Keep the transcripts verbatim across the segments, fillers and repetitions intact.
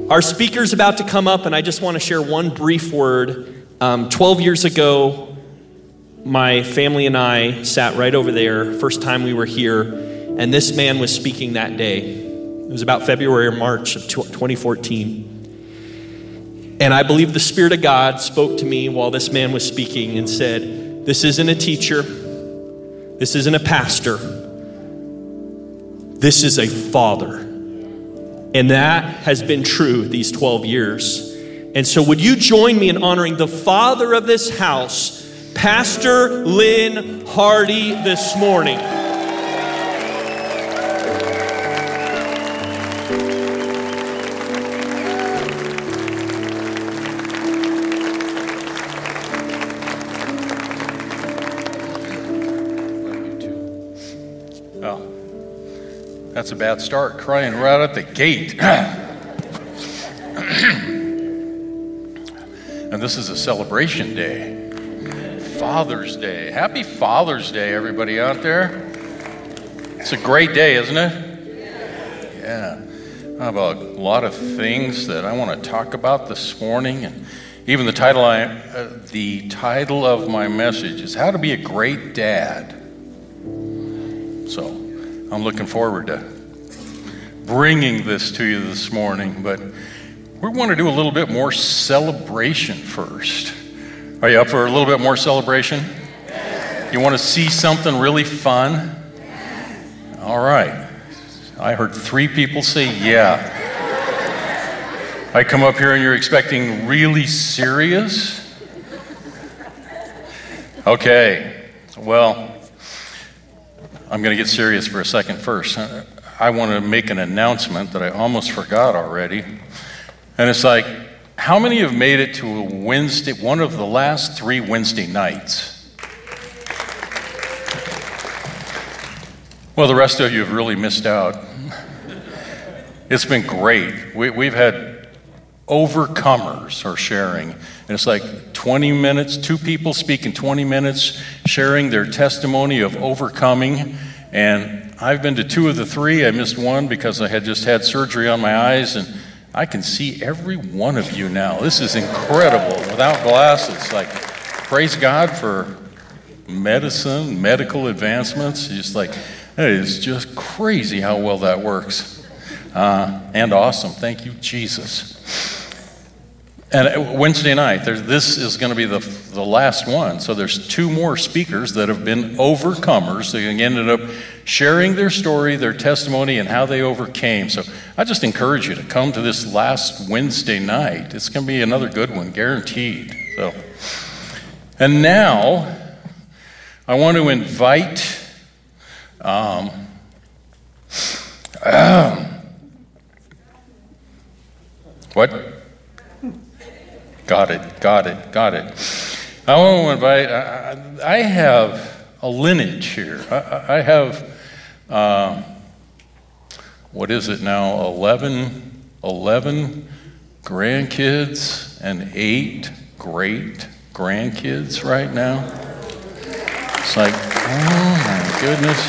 Our speaker's about to come up, and I just want to share one brief word. Um, twelve years ago, my family and I sat right over there, first time we were here, and this man was speaking that day. It was about February or March of twenty fourteen. And I believe the Spirit of God spoke to me while this man was speaking and said, this isn't a teacher. This isn't a pastor. This is a father. And that has been true these twelve years. And so would you join me in honoring the father of this house, Pastor Lynn Hardy, this morning? That's a bad start, crying right at the gate. And this is a celebration day. Father's Day. Happy Father's Day, everybody out there. It's a great day, isn't it? Yeah. I have a lot of things that I want to talk about this morning. And even the title, I, uh, the title of my message is How to Be a Great Dad. So I'm looking forward to bringing this to you this morning, but we want to do a little bit more celebration first. Are you up for a little bit more celebration? You want to see something really fun? All right. I heard three people say yeah. I come up here and you're expecting really serious? Okay. Well, I'm going to get serious for a second first. I want to make an announcement that I almost forgot already. And it's like, how many have made it to a Wednesday, one of the last three Wednesday nights? Well, the rest of you have really missed out. It's been great. We, we've had overcomers are sharing. And it's like twenty minutes, two people speaking twenty minutes, sharing their testimony of overcoming. And I've been to two of the three. I missed one because I had just had surgery on my eyes, and I can see every one of you now. This is incredible. Without glasses, like, praise God for medicine, medical advancements. Just like, it is just crazy how well that works. Uh, and awesome. Thank you, Jesus. And Wednesday night, there, this is going to be the the last one. So there's two more speakers that have been overcomers. They ended up sharing their story, their testimony, and how they overcame. So I just encourage you to come to this last Wednesday night. It's going to be another good one, guaranteed. So, and now I want to invite. Um, um, what? Got it, got it, got it. I want to invite, I, I have a lineage here. I, I have, uh, what is it now, eleven, eleven grandkids and eight great grandkids right now. It's like, oh my goodness.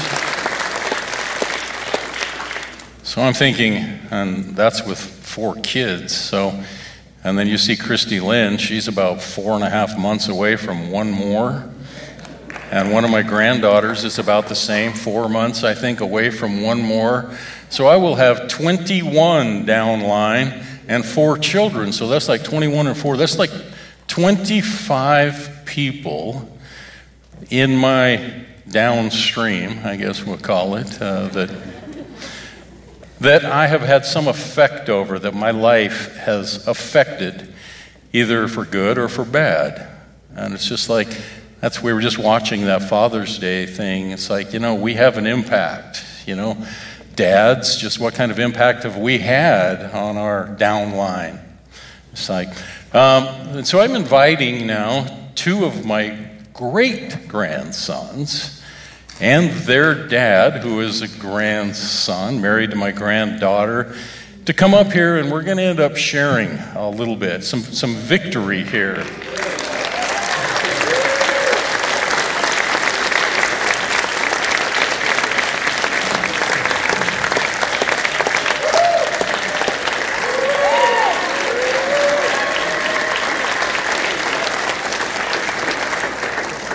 So I'm thinking, and that's with four kids, so. And then you see Christy Lynn, she's about four and a half months away from one more. And one of my granddaughters is about the same, four months, I think, away from one more. So I will have twenty-one down line and four children. So that's like twenty-one and four. That's like twenty-five people in my downstream, I guess we'll call it, uh, that... that I have had some effect over, that my life has affected, either for good or for bad. And it's just like, that's, we were just watching that Father's Day thing. It's like, you know, we have an impact, you know. Dads, just what kind of impact have we had on our downline? It's like, um, and so I'm inviting now two of my great-grandsons and their dad, who is a grandson, married to my granddaughter, to come up here, and we're going to end up sharing a little bit, some, some victory here.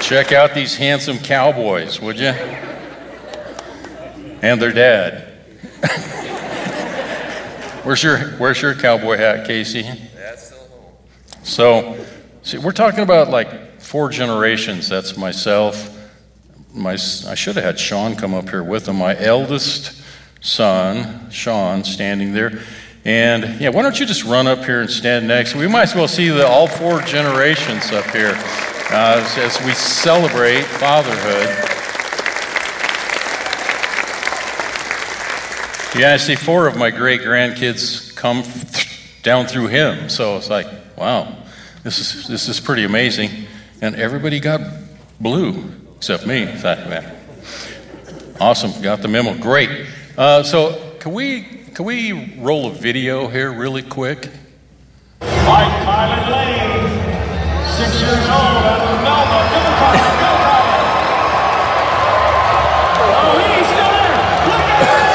Check out these handsome cowboys, would you? And their dad. Where's your Where's your cowboy hat, Casey? That's still home. So, see, we're talking about like four generations. That's myself. My I should have had Sean come up here with him. My eldest son, Sean, standing there. And yeah, why don't you just run up here and stand next? We might as well see the all four generations up here uh, as, as we celebrate fatherhood. Yeah, I see four of my great grandkids come th- down through him. So it's like, wow, this is this is pretty amazing. And everybody got blue except me. So, man, awesome, got the memo. Great. Uh, so can we can we roll a video here really quick? Mike Kylan Lane, six years old out of Melba. Go, Kylan, go, Kylan. Oh, he's still there. Look at him.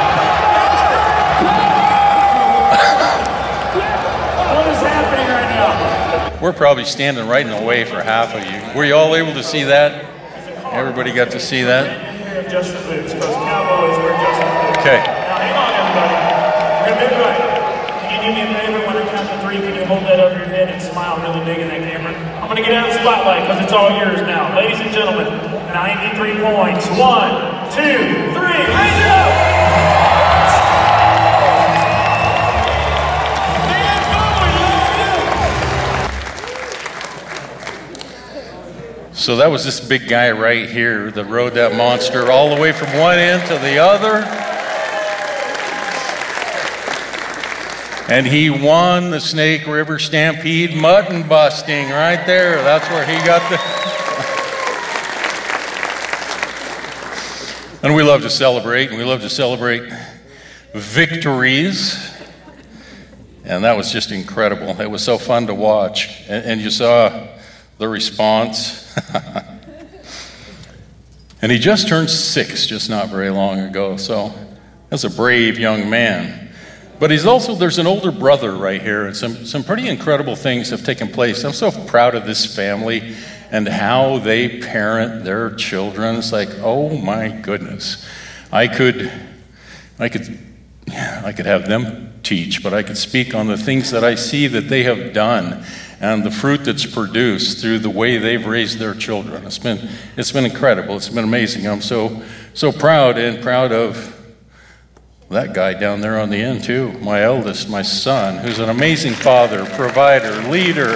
What is happening right now? We're probably standing right in the way for half of you. Were you all able to see that? Everybody got to see that? Justin Boots, because Cowboys wear Justin Boots. Okay. Now, hang on, everybody. We're going to do it right. Can you do me a favor when I count to three? Can you hold that over your head and smile really big in that camera? I'm going to get out of the spotlight because it's all yours now. Ladies and gentlemen, ninety-three points. One, two, three. Raise it up! So that was this big guy right here that rode that monster all the way from one end to the other. And he won the Snake River Stampede mutton busting right there. That's where he got the... And we love to celebrate, and we love to celebrate victories. And that was just incredible. It was so fun to watch. And, and you saw the response. And he just turned six just not very long ago, so that's a brave young man. But he's also, there's an older brother right here, and some, some pretty incredible things have taken place. I'm so proud of this family and how they parent their children. It's like, oh my goodness. I could, I could, I could have them teach, but I could speak on the things that I see that they have done and the fruit that's produced through the way they've raised their children. It's been it's been incredible. It's been amazing. I'm so so proud and proud of that guy down there on the end too, my eldest, my son, who's an amazing father, provider, leader.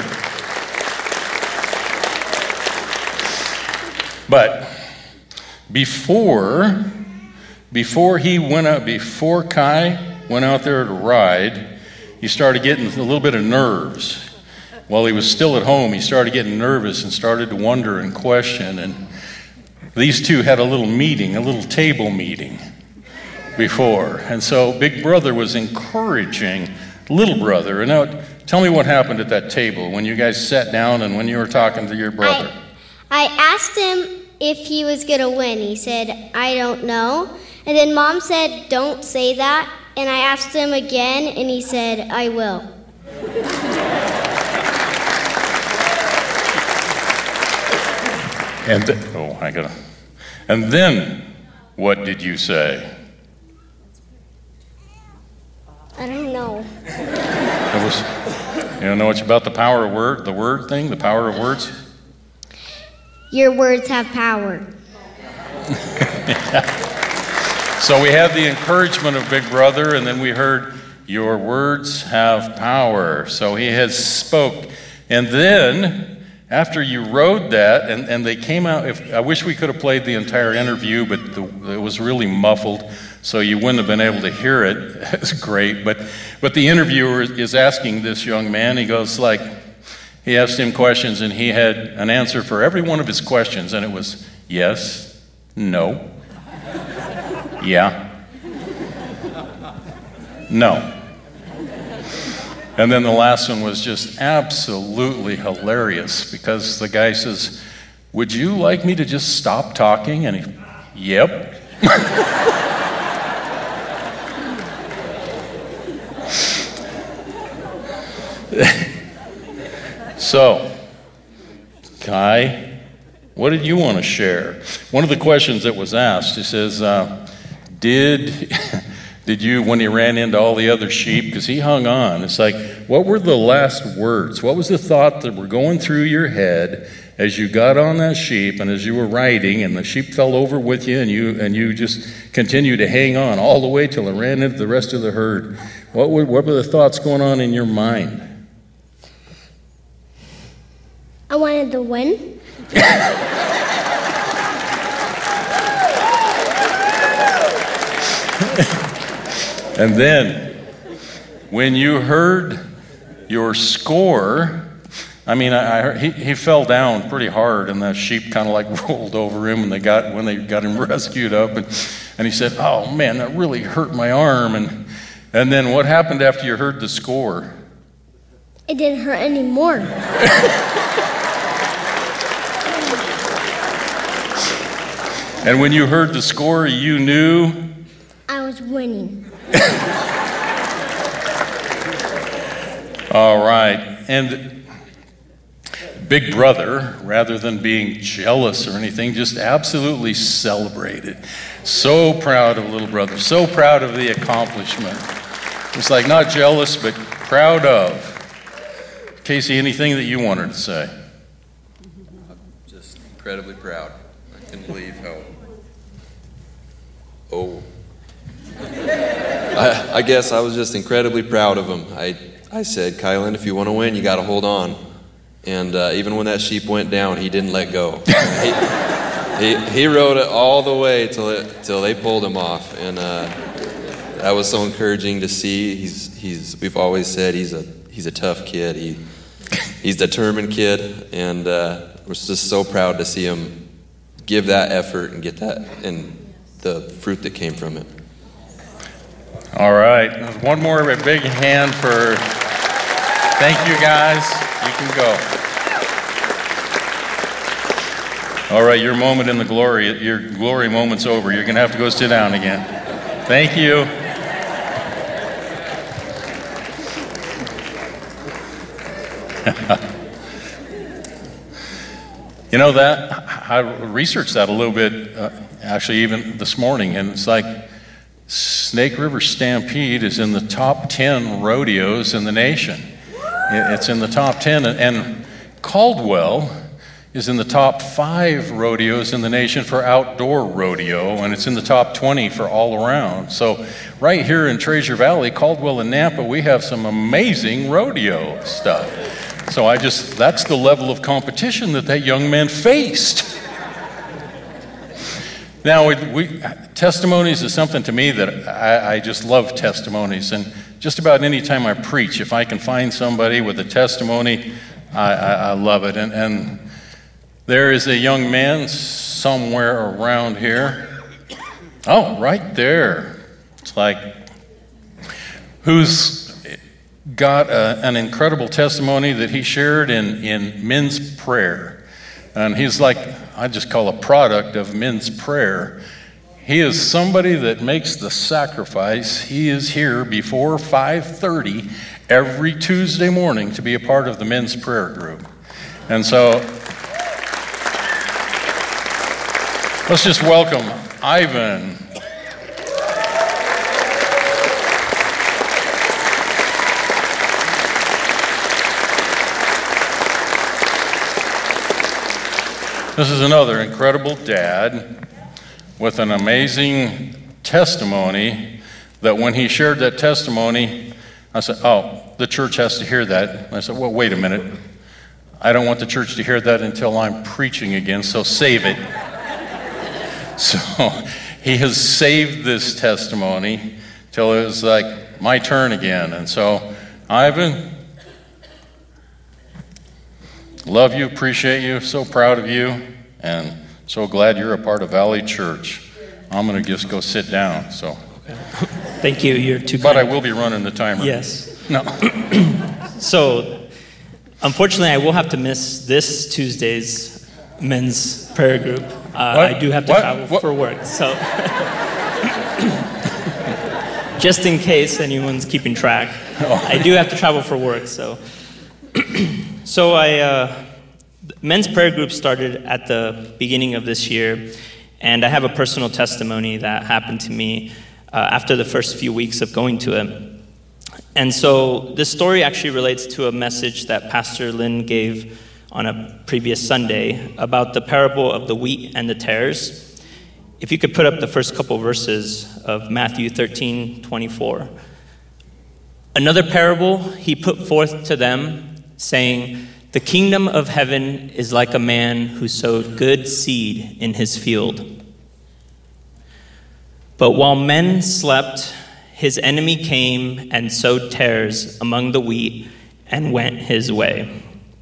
But before before he went out, before Kai went out there to ride, he started getting a little bit of nerves. While he was still at home, he started getting nervous and started to wonder and question. And these two had a little meeting, a little table meeting before. And so Big Brother was encouraging Little Brother. And now, tell me what happened at that table when you guys sat down and when you were talking to your brother. I, I asked him if he was going to win. He said, I don't know. And then Mom said, don't say that. And I asked him again, and he said, I will. And th- oh, I gotta. And then, what did you say? I don't know. It was. You don't know much about the power of word, the word thing, the power of words. Your words have power. So we had the encouragement of Big Brother, and then we heard, "Your words have power." So he has spoke, and then. After you rode that, and, and they came out, if, I wish we could have played the entire interview, but the, it was really muffled, so you wouldn't have been able to hear it. It's great, but but the interviewer is asking this young man, he goes like, he asked him questions, and he had an answer for every one of his questions, and it was yes, no, yeah, no. And then the last one was just absolutely hilarious because the guy says, would you like me to just stop talking? And he, yep. So, Kai, What did you want to share? One of the questions that was asked, it says, uh, did did you, when he ran into all the other sheep, because he hung on, it's like, what were the last words? What was the thought that were going through your head as you got on that sheep and as you were riding and the sheep fell over with you and you and you just continued to hang on all the way till it ran into the rest of the herd? What were, what were the thoughts going on in your mind? I wanted to win. And then, when you heard your score, I mean, I, I heard, he, he fell down pretty hard, and the sheep kind of like rolled over him, and they got when they got him rescued up, and, and he said, "Oh man, that really hurt my arm." And and then what happened after you heard the score? It didn't hurt anymore. And when you heard the score, you knew I was winning. All right. And Big Brother, rather than being jealous or anything, just absolutely celebrated. So proud of little brother, so proud of the accomplishment. It's like not jealous, but proud of. Casey, anything that you wanted to say? Just incredibly proud. I couldn't believe how. Oh. I, I guess I was just incredibly proud of him. I, I said, Kylan, if you want to win, you got to hold on. And uh, even when that sheep went down, he didn't let go. he, he, he rode it all the way till it, till they pulled him off. And uh, that was so encouraging to see. He's he's we've always said he's a he's a tough kid. He he's a determined kid, and uh, we're just so proud to see him give that effort and get that and the fruit that came from it. All right. One more big hand for, thank you guys. You can go. All right, your moment in the glory, your glory moment's over. You're going to have to go sit down again. Thank you. You know that, I researched that a little bit, uh, actually even this morning, and it's like Snake River Stampede is in the top ten rodeos in the nation. It's in the top ten, and Caldwell is in the top five rodeos in the nation for outdoor rodeo, and it's in the top twenty for all around. So right here in Treasure Valley, Caldwell and Nampa, we have some amazing rodeo stuff. So I just, that's the level of competition that that young man faced. Now, we, we, testimonies is something to me that I, I just love testimonies. And just about any time I preach, if I can find somebody with a testimony, I, I, I love it. And, and there is a young man somewhere around here. Oh, right there. It's like, who's got a, an incredible testimony that he shared in, in men's prayer. And he's like, I just call a product of men's prayer. He is somebody that makes the sacrifice. He is here before five thirty every Tuesday morning to be a part of the men's prayer group. And so, let's just welcome Ivan. This is another incredible dad with an amazing testimony that when he shared that testimony, I said, oh, the church has to hear that. And I said, well, wait a minute. I don't want the church to hear that until I'm preaching again, so save it. So he has saved this testimony till it was like my turn again. And so, Ivan, love you, appreciate you, so proud of you, and so glad you're a part of Valley Church. I'm going to just go sit down. So, thank you. You're too kind. But I will be running the timer. Yes. No. So, unfortunately, I will have to miss this Tuesday's men's prayer group. Uh, I do have to what? travel What? for work. So, just in case anyone's keeping track, Oh. I do have to travel for work. So, so I uh, men's prayer group started at the beginning of this year, and I have a personal testimony that happened to me uh, after the first few weeks of going to it. And so this story actually relates to a message that Pastor Lynn gave on a previous Sunday about the parable of the wheat and the tares. If you could put up the first couple verses of Matthew thirteen twenty-four. Another parable he put forth to them, saying, "The kingdom of heaven is like a man who sowed good seed in his field. But while men slept, his enemy came and sowed tares among the wheat and went his way."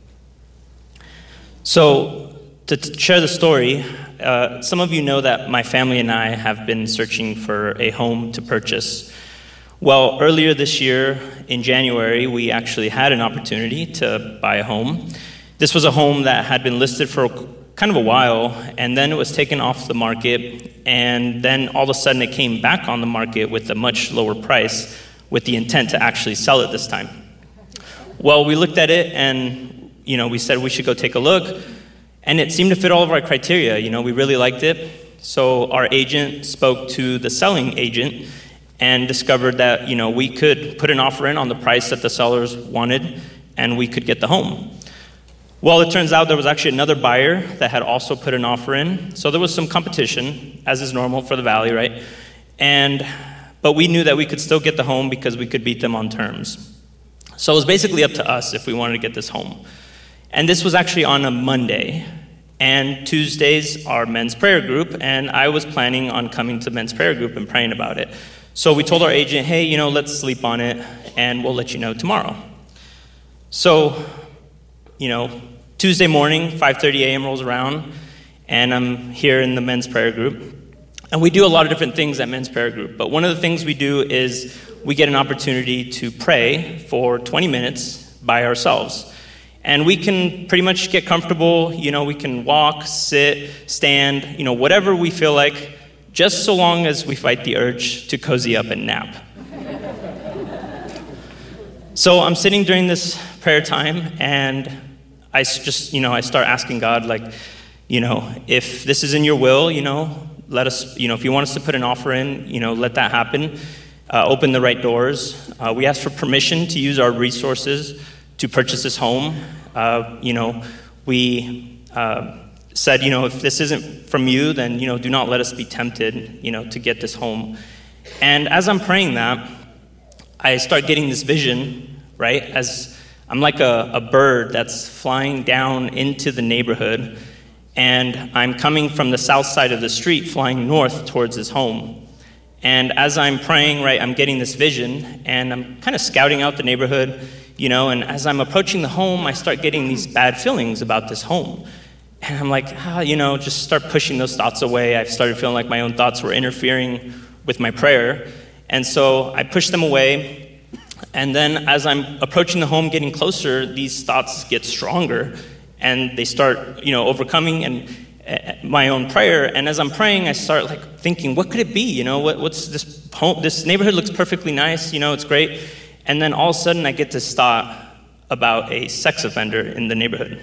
So, to t- share the story, uh, some of you know that my family and I have been searching for a home to purchase. Well, earlier this year, in January, we actually had an opportunity to buy a home. This was a home that had been listed for kind of a while, and then it was taken off the market, and then all of a sudden it came back on the market with a much lower price with the intent to actually sell it this time. Well, we looked at it, and you know, we said we should go take a look, and it seemed to fit all of our criteria. You know, we really liked it. So our agent spoke to the selling agent and discovered that, you know, we could put an offer in on the price that the sellers wanted, and we could get the home. Well, it turns out there was actually another buyer that had also put an offer in. So there was some competition, as is normal for the Valley, right? And, but we knew that we could still get the home because we could beat them on terms. So it was basically up to us if we wanted to get this home. And this was actually on a Monday, and Tuesdays are men's prayer group, and I was planning on coming to men's prayer group and praying about it. So we told our agent, hey, you know, let's sleep on it, and we'll let you know tomorrow. So, you know, Tuesday morning, five thirty a.m. rolls around, and I'm here in the men's prayer group. And we do a lot of different things at men's prayer group, but one of the things we do is we get an opportunity to pray for twenty minutes by ourselves. And we can pretty much get comfortable, you know, we can walk, sit, stand, you know, whatever we feel like, just so long as we fight the urge to cozy up and nap. So I'm sitting during this prayer time, and I just, you know, I start asking God, like, you know, if this is in your will, you know, let us, you know, if you want us to put an offer in, you know, let that happen. Uh, open the right doors. Uh, we ask for permission to use our resources to purchase this home. Uh, you know, we uh, said, you know, if this isn't from you, then, you know, do not let us be tempted, you know, to get this home. And as I'm praying that, I start getting this vision, right? As I'm like a, a bird that's flying down into the neighborhood, and I'm coming from the south side of the street, flying north towards his home. And as I'm praying, right, I'm getting this vision, and I'm kind of scouting out the neighborhood, you know, and as I'm approaching the home, I start getting these bad feelings about this home. And I'm like, ah, you know, just start pushing those thoughts away. I started feeling like my own thoughts were interfering with my prayer. And so I pushed them away. And then as I'm approaching the home, getting closer, these thoughts get stronger, and they start, you know, overcoming and uh, my own prayer. And as I'm praying, I start like thinking, what could it be? You know, what, what's this home? This neighborhood looks perfectly nice. You know, it's great. And then all of a sudden I get this thought about a sex offender in the neighborhood.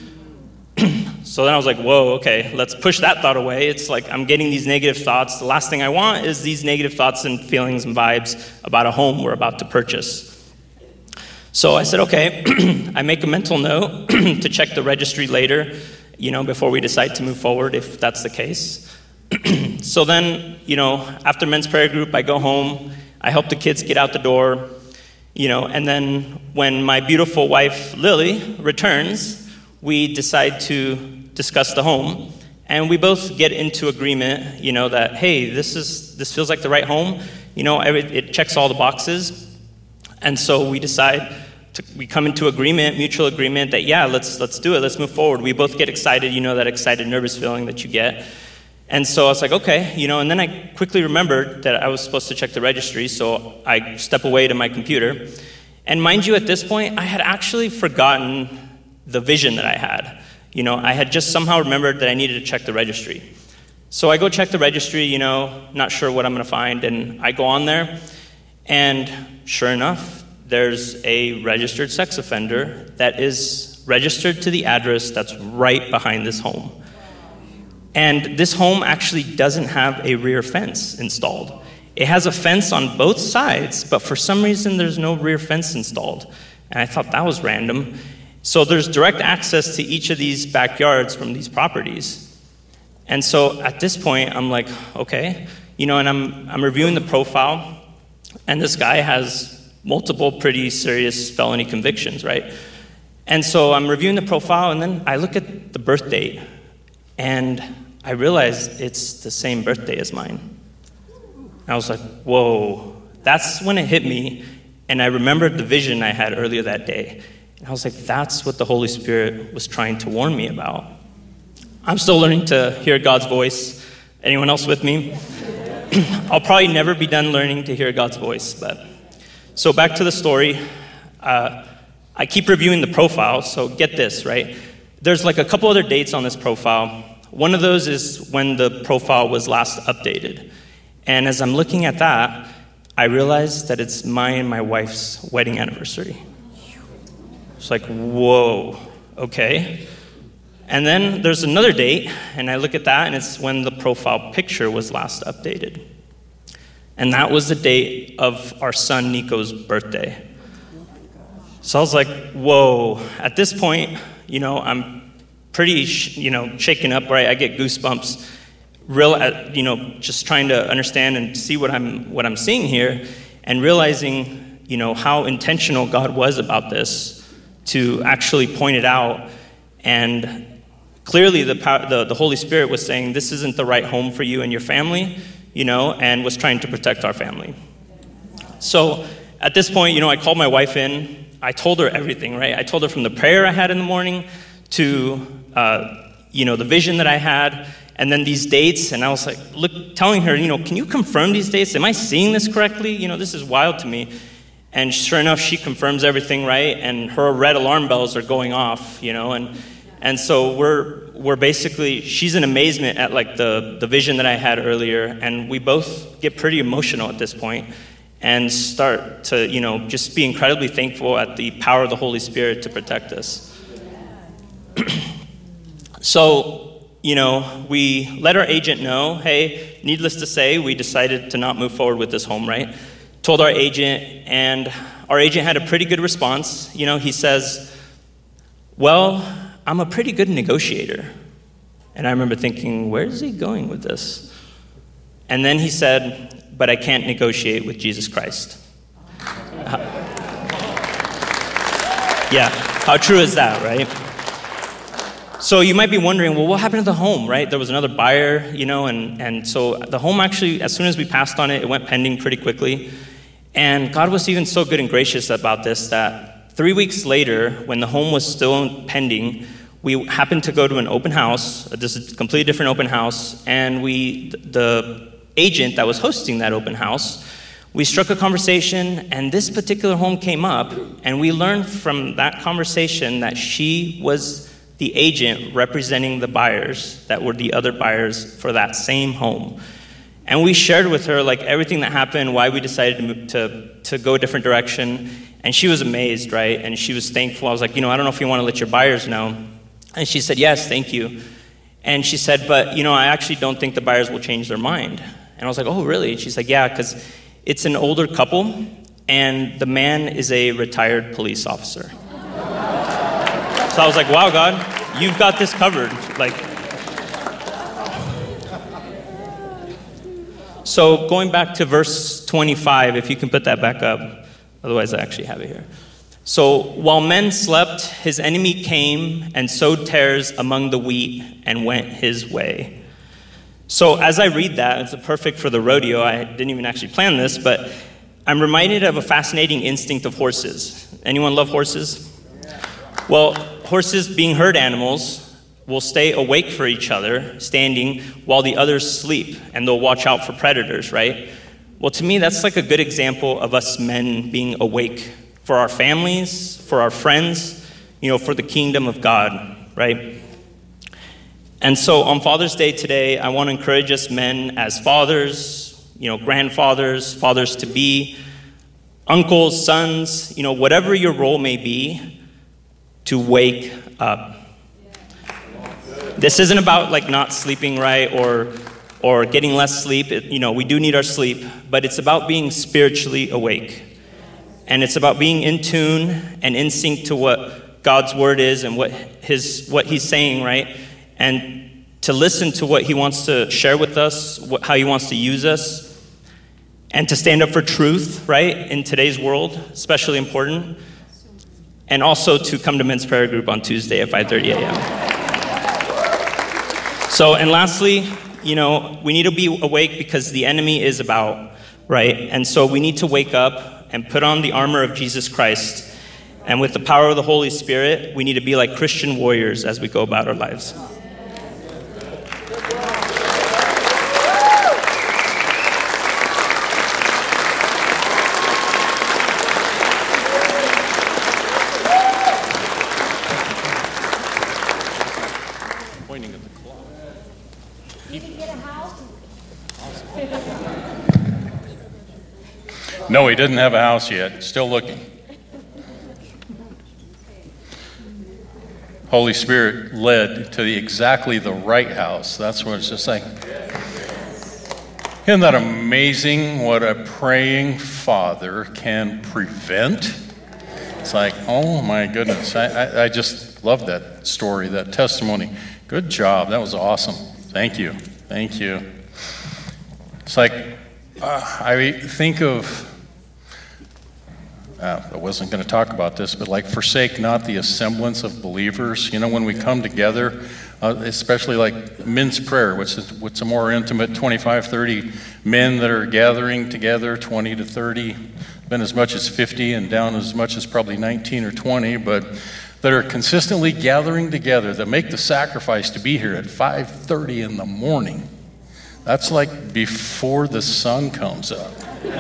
So then I was like, whoa, okay, let's push that thought away. It's like I'm getting these negative thoughts. The last thing I want is these negative thoughts and feelings and vibes about a home we're about to purchase. So I said, okay, I make a mental note to check the registry later, you know, before we decide to move forward, if that's the case. So then, you know, after men's prayer group, I go home. I help the kids get out the door. You know, and then when my beautiful wife, Lily, returns, we decide to discuss the home, and we both get into agreement, you know, that, hey, this is this feels like the right home. You know, it checks all the boxes. And so we decide, to, we come into agreement, mutual agreement, that, yeah, let's let's do it, let's move forward. We both get excited, you know, that excited, nervous feeling that you get. And so I was like, okay, you know, and then I quickly remembered that I was supposed to check the registry, so I step away to my computer. And mind you, at this point, I had actually forgotten the vision that I had. You know, I had just somehow remembered that I needed to check the registry. So I go check the registry, you know, not sure what I'm going to find, and I go on there, and sure enough, there's a registered sex offender that is registered to the address that's right behind this home. And this home actually doesn't have a rear fence installed. It has a fence on both sides, but for some reason there's no rear fence installed. And I thought that was random. So there's direct access to each of these backyards from these properties. And so at this point, I'm like, okay, you know, and I'm I'm reviewing the profile, and this guy has multiple pretty serious felony convictions, right? And so I'm reviewing the profile, and then I look at the birth date, and I realize it's the same birthday as mine. I was like, whoa. That's when it hit me, and I remembered the vision I had earlier that day. And I was like, that's what the Holy Spirit was trying to warn me about. I'm still learning to hear God's voice. Anyone else with me? I'll probably never be done learning to hear God's voice. But so back to the story. Uh, I keep reviewing the profile, so get this, right? There's like a couple other dates on this profile. One of those is when the profile was last updated. And as I'm looking at that, I realized that it's my and my wife's wedding anniversary. It's like, whoa, okay. And then there's another date, and I look at that, and it's when the profile picture was last updated. And that was the date of our son Nico's birthday. So I was like, whoa. At this point, you know, I'm pretty, sh- you know, shaken up, right? I get goosebumps, real, you know, just trying to understand and see what I'm what I'm seeing here, and realizing, you know, how intentional God was about this to actually point it out. And clearly, the, the the Holy Spirit was saying, this isn't the right home for you and your family, you know, and was trying to protect our family. So at this point, you know, I called my wife in. I told her everything, right? I told her from the prayer I had in the morning to, uh, you know, the vision that I had, and then these dates. And I was like, look, telling her, you know, can you confirm these dates? Am I seeing this correctly? You know, this is wild to me. And sure enough, she confirms everything, right? And her red alarm bells are going off, you know, and And so we're we're basically, she's in amazement at like the, the vision that I had earlier, and we both get pretty emotional at this point and start to, you know, just be incredibly thankful at the power of the Holy Spirit to protect us. So, you know, we let our agent know, hey, needless to say, we decided to not move forward with this home, right? Told our agent, and our agent had a pretty good response. You know, he says, well, I'm a pretty good negotiator. And I remember thinking, where is he going with this? And then he said, but I can't negotiate with Jesus Christ. Uh, yeah, how true is that, right? So you might be wondering, well, what happened to the home, right? There was another buyer, you know, and, and so the home actually, as soon as we passed on it, it went pending pretty quickly. And God was even so good and gracious about this that three weeks later, when the home was still pending, we happened to go to an open house. This is a completely different open house. And we, the agent that was hosting that open house, we struck a conversation, and this particular home came up, and we learned from that conversation that she was the agent representing the buyers that were the other buyers for that same home. And we shared with her like everything that happened, why we decided to move, to, to go a different direction. And she was amazed, right? And she was thankful. I was like, you know, I don't know if you want to let your buyers know. And she said, yes, thank you. And she said, but, you know, I actually don't think the buyers will change their mind. And I was like, oh, really? And she's like, yeah, because it's an older couple, and the man is a retired police officer. So I was like, wow, God, you've got this covered. Like, so going back to verse twenty-five, if you can put that back up. Otherwise, I actually have it here. So while men slept, his enemy came and sowed tares among the wheat and went his way. So as I read that, it's perfect for the rodeo. I didn't even actually plan this, but I'm reminded of a fascinating instinct of horses. Anyone love horses? Well, horses, being herd animals, will stay awake for each other, standing while the others sleep, and they'll watch out for predators, right? Well, to me, that's like a good example of us men being awake for our families, for our friends, you know, for the kingdom of God, right? And so on Father's Day today, I want to encourage us men as fathers, you know, grandfathers, fathers-to-be, uncles, sons, you know, whatever your role may be, to wake up. This isn't about like not sleeping right or or getting less sleep. It, you know, we do need our sleep, but it's about being spiritually awake. And it's about being in tune and in sync to what God's word is and what his what he's saying, right? And to listen to what he wants to share with us, what, how he wants to use us, and to stand up for truth, right, in today's world, especially important. And also to come to men's prayer group on Tuesday at five thirty a.m. So, and lastly, you know, we need to be awake because the enemy is about, right? And so we need to wake up and put on the armor of Jesus Christ. And with the power of the Holy Spirit, we need to be like Christian warriors as we go about our lives. Pointing at the clock. Did you get a house? No, he didn't have a house yet. Still looking. Holy Spirit led to the exactly the right house. That's what it's just like. Isn't that amazing what a praying father can prevent? It's like, oh my goodness. I, I, I just love that story, that testimony. Good job. That was awesome. Thank you. Thank you. It's like, uh, I think of, Uh, I wasn't going to talk about this, but like forsake not the assemblance of believers. You know, when we come together, uh, especially like men's prayer, which is what's a more intimate twenty-five, thirty men that are gathering together, twenty to thirty, been as much as fifty and down as much as probably nineteen or twenty, but that are consistently gathering together, that make the sacrifice to be here at five thirty in the morning. That's like before the sun comes up.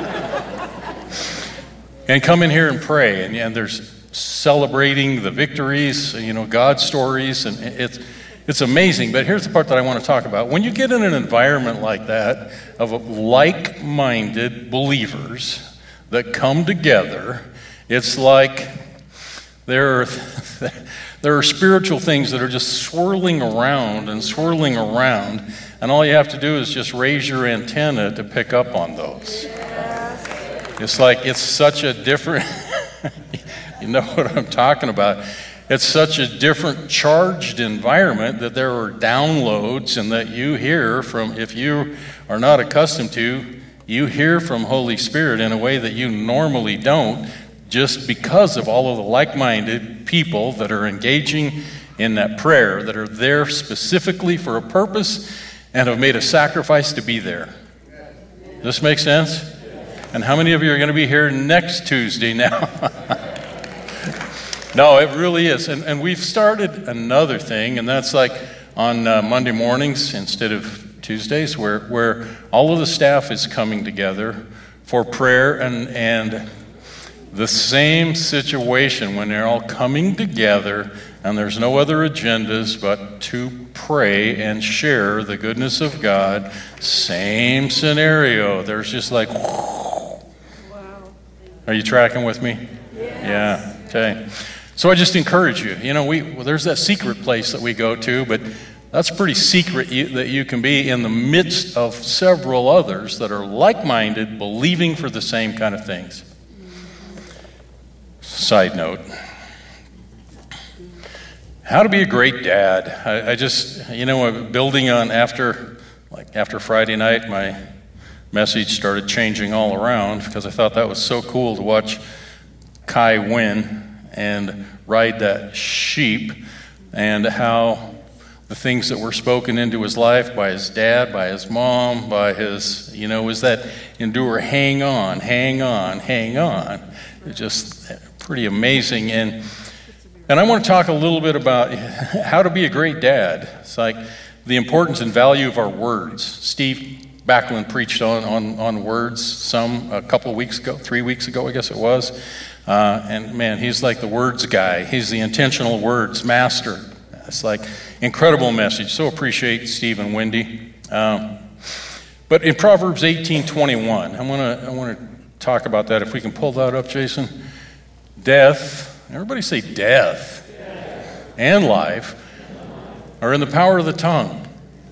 And come in here and pray, and, and there's celebrating the victories, you know, God stories, and it's it's amazing. But here's the part that I want to talk about. When you get in an environment like that of like-minded believers that come together, it's like there are, there are spiritual things that are just swirling around and swirling around, and all you have to do is just raise your antenna to pick up on those. It's like, it's such a different, you know what I'm talking about. It's such a different charged environment that there are downloads and that you hear from, if you are not accustomed to, you hear from Holy Spirit in a way that you normally don't, just because of all of the like-minded people that are engaging in that prayer, that are there specifically for a purpose and have made a sacrifice to be there. Does this make sense? And how many of you are going to be here next Tuesday now? No, it really is. And, and we've started another thing, and that's like on uh, Monday mornings instead of Tuesdays, where, where all of the staff is coming together for prayer, and, and the same situation when they're all coming together and there's no other agendas but to pray and share the goodness of God. Same scenario. There's just like, are you tracking with me? Yeah. Okay. So I just encourage you. You know, we well, there's that secret place that we go to, but that's pretty secret you, that you can be in the midst of several others that are like-minded, believing for the same kind of things. Side note. How to be a great dad. I, I just, you know, building on after, like after Friday night, my message started changing all around because I thought that was so cool to watch Kai win and ride that sheep, and how the things that were spoken into his life by his dad, by his mom, by his, you know, was that endure, hang on, hang on, hang on. It's just pretty amazing. And and I want to talk a little bit about how to be a great dad. It's like the importance and value of our words. Steve Backlund preached on, on, on words some a couple of weeks ago, three weeks ago, I guess it was. Uh, and man, he's like the words guy. He's the intentional words master. It's like incredible message. So appreciate Steve and Wendy. Um, but in Proverbs eighteen twenty-one, I want to I want to talk about that. If we can pull that up, Jason. Death. Everybody say death. and life are in the power of the tongue.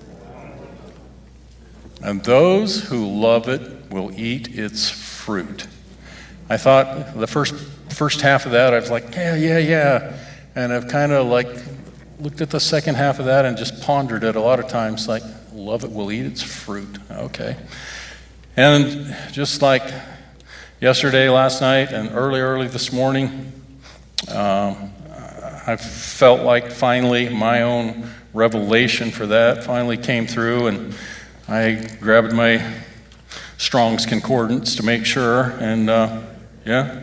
And those who love it will eat its fruit. I thought the first first half of that, I was like, yeah, yeah, yeah. And I've kind of like looked at the second half of that and just pondered it a lot of times, like, love it will eat its fruit. Okay. And just like yesterday, last night, and early, early this morning, um, I felt like finally my own revelation for that finally came through, and I grabbed my Strong's Concordance to make sure, and uh, yeah.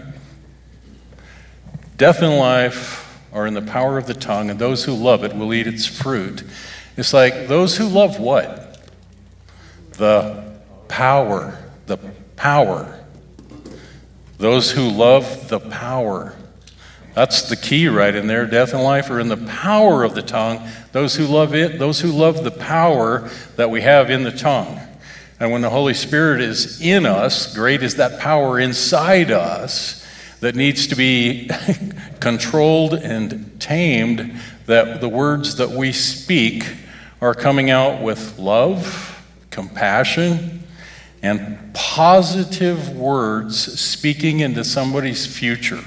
Death and life are in the power of the tongue, and those who love it will eat its fruit. It's like those who love what? The power. The power. Those who love the power. That's the key right in there. Death and life are in the power of the tongue. Those who love it, those who love the power that we have in the tongue. And when the Holy Spirit is in us, great is that power inside us that needs to be controlled and tamed, that the words that we speak are coming out with love, compassion, and positive words speaking into somebody's future.